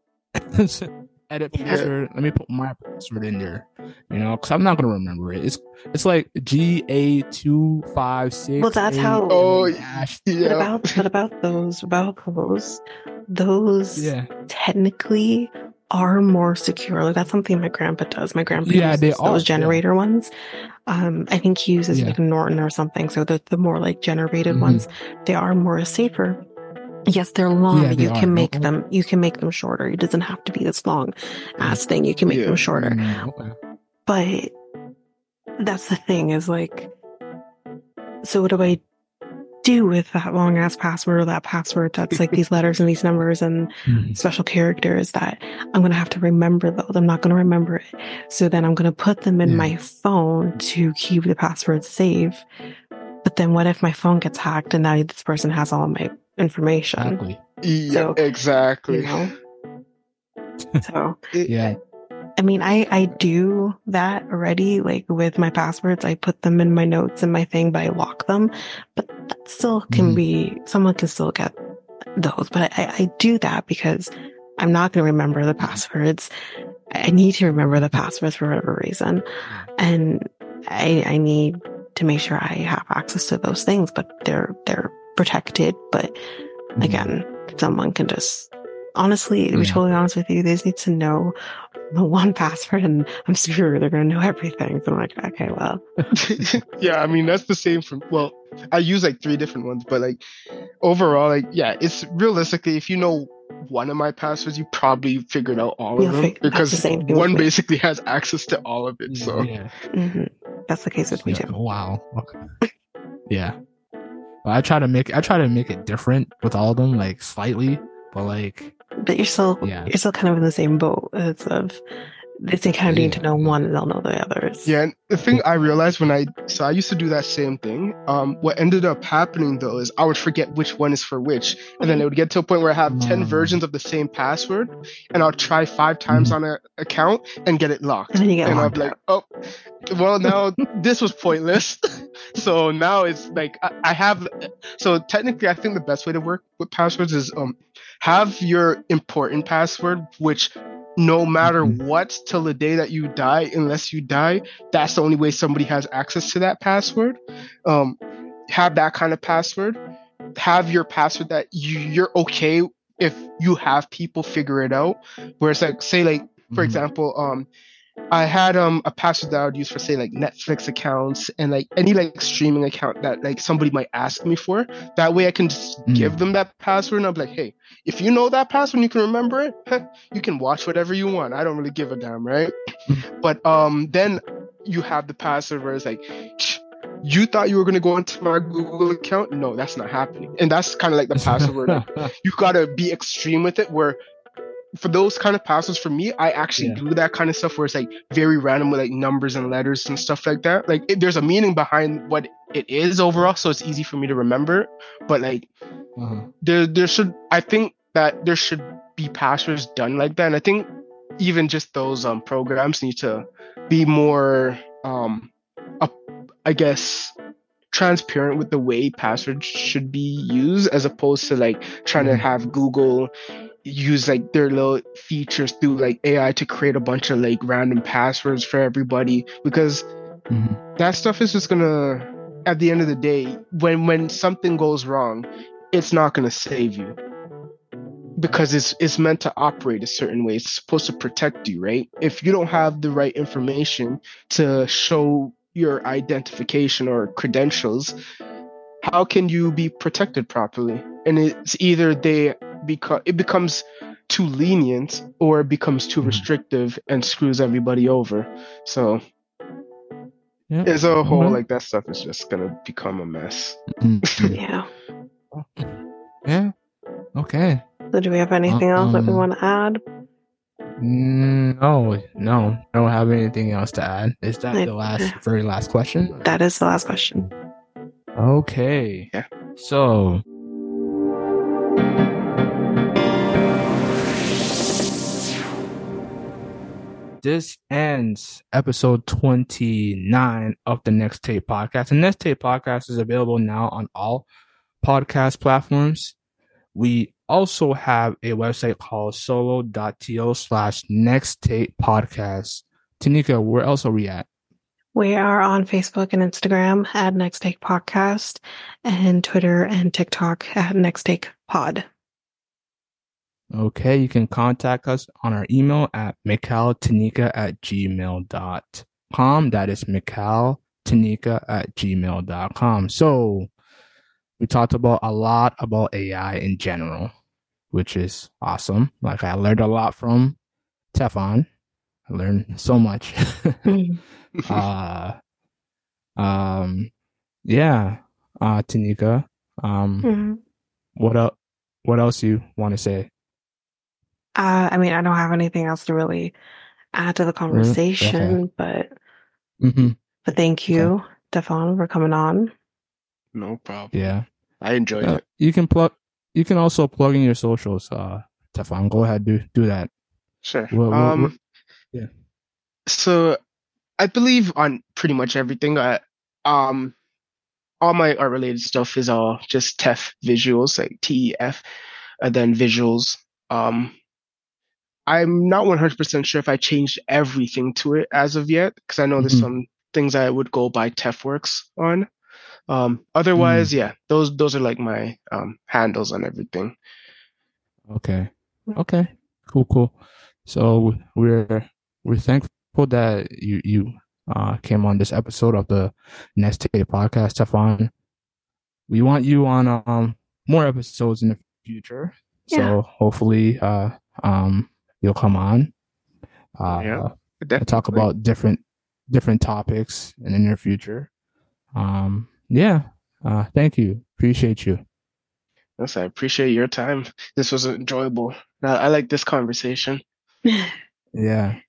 Edit Yeah. password. Let me put my password in there. You know, because I'm not gonna remember it. It's it's like G A two five six. Well, that's how- Oh, dash. But yeah. about but about those about those those Yeah. technically are more secure. Like, that's something my grandpa does. My grandpa Yeah, uses they are, those yeah. generator ones. Um, I think he uses Yeah. like Norton or something. So the the more like generated Mhm. ones, they are more safer. Yes, they're long, Yeah, but they you can are. make Oh, oh. them you can make them shorter. It doesn't have to be this long ass thing. You can make Yeah. them shorter. Mm, okay. But that's the thing, is like, so what do I do with that long ass password, or that password that's like these letters and these numbers and Mhm. special characters that I'm going to have to remember those? I'm not going to remember it. So then I'm going to put them in Yeah. my phone to keep the password safe. But then what if my phone gets hacked and now this person has all my information? Exactly. Yeah, So, exactly. You know? So, It- Yeah. I mean, I, I do that already, like with my passwords. I put them in my notes and my thing, but I lock them. But that still can Mhm. be, someone can still get those. But I, I do that because I'm not going to remember the passwords. I need to remember the passwords for whatever reason. Yeah. And I, I need to make sure I have access to those things, but they're, they're protected. But Mhm. again, someone can just, honestly, to be Yeah. totally honest with you, they just need to know the one password and I'm sure they're going to know everything. So I'm like, okay, well, yeah, I mean that's the same for well, I use like three different ones, but like overall, like yeah, it's realistically if you know one of my passwords, you probably figured out all You'll of them fig- that's the because same thing one with me. basically has access to all of it. So Yeah. hmm that's the case with me Yeah. too. Wow. Okay. Yeah. Well, I try to make I try to make it different with all of them, like slightly, but like But you're still, Yeah. you're still kind of in the same boat. It's of, they kind of need to know one and they'll know the others. yeah, and the thing I realized when I so I used to do that same thing. Um, what ended up happening though is I would forget which one is for which, and then it would get to a point where I have ten Mm. versions of the same password, and I'll try five times Mhm. on an account and get it locked. And then you get and I'm locked like, out. oh, well now this was pointless. So now it's like I, I have. So technically, I think the best way to work with passwords is um have your important password, which no matter Mhm. what till the day that you die, unless you die, that's the only way somebody has access to that password. Um, have that kind of password. Have your password that you, you're okay if you have people figure it out. Where it's like, say, like for Mhm. example, um, I had um a password that I would use for say like Netflix accounts and like any like streaming account that like somebody might ask me for. That way I can just Mm. give them that password and I'm like, hey, if you know that password and you can remember it, you can watch whatever you want. I don't really give a damn, right? But um then you have the password where it's like, "Shh, you thought you were gonna go into my Google account? No, that's not happening." And that's kind of like the password where like you gotta be extreme with it where for those kind of passwords for me, I actually Yeah. do that kind of stuff where it's like very random with like numbers and letters and stuff like that. Like it, there's a meaning behind what it is overall, so it's easy for me to remember. But like Uh-huh. there there should I think that there should be passwords done like that. And I think even just those um programs need to be more um up, I guess transparent with the way passwords should be used as opposed to like trying to Mhm. have Google use like their little features through like A I to create a bunch of like random passwords for everybody because Mhm. that stuff is just gonna at the end of the day when when something goes wrong it's not gonna save you because it's it's meant to operate a certain way. It's supposed to protect you, right? If you don't have the right information to show your identification or credentials, how can you be protected properly? And it's either they because it becomes too lenient or it becomes too Mhm. restrictive and screws everybody over. So Yeah. as a whole, Okay. like that stuff is just gonna become a mess. Mhm. Yeah. Yeah. Okay. So do we have anything else that we Um, want to add? Mm, no, no, I don't have anything else to add. Is that I- the last, very last question? That is the last question. Okay. Yeah. So, this ends episode twenty-nine of the Next Tape Podcast. The Next Tape Podcast is available now on all podcast platforms. We also have a website called solo.to slash Next Tape Podcast. Tanika, where else are we at? We are on Facebook and Instagram at Next Take Podcast and Twitter and TikTok at Next Take Pod. Okay, you can contact us on our email at micaltanika at gmail dot com. That is micaltanika at gmail dot com. So we talked about a lot about A I in general, which is awesome. Like I learned a lot from Tefon. I learned so much. uh, um, yeah, uh, Tanika, um, mm-hmm. what else, what else you want to say? Uh, I mean, I don't have anything else to really add to the conversation, okay. but mm-hmm. but thank you, okay. Tefon, for coming on. No problem. Yeah, I enjoyed uh, it. You can plug. You can also plug in your socials, uh, Tefon. Go ahead, do do that. Sure. We're, we're, um, we're, yeah. So, I believe on pretty much everything. I, um, all my art related stuff is all just Tef visuals, like T E F, and then visuals. Um. I'm not one hundred percent sure if I changed everything to it as of yet, because I know mm-hmm. there's some things I would go by TefWorks on. Um, otherwise, mm. yeah, those those are like my um, handles on everything. Okay, okay, cool, cool. So we're we're thankful that you you uh, came on this episode of the Next Tape Podcast, Tefon. We want you on um more episodes in the future. Yeah. So hopefully, uh, um. you'll come on, uh, yeah, and talk about different different topics in the near future. Um, yeah, uh, thank you, appreciate you. Yes, I appreciate your time. This was enjoyable. I, I like this conversation. Yeah.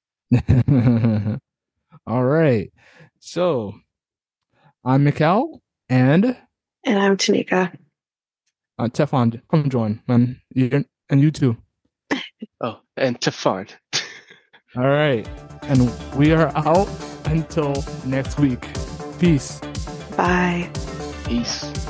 All right. So I'm Mikel, and and I'm Tanika. Uh, Tefon, come join, man. You, and you too. Oh, and Tefon. All right. And we are out until next week. Peace. Bye. Peace.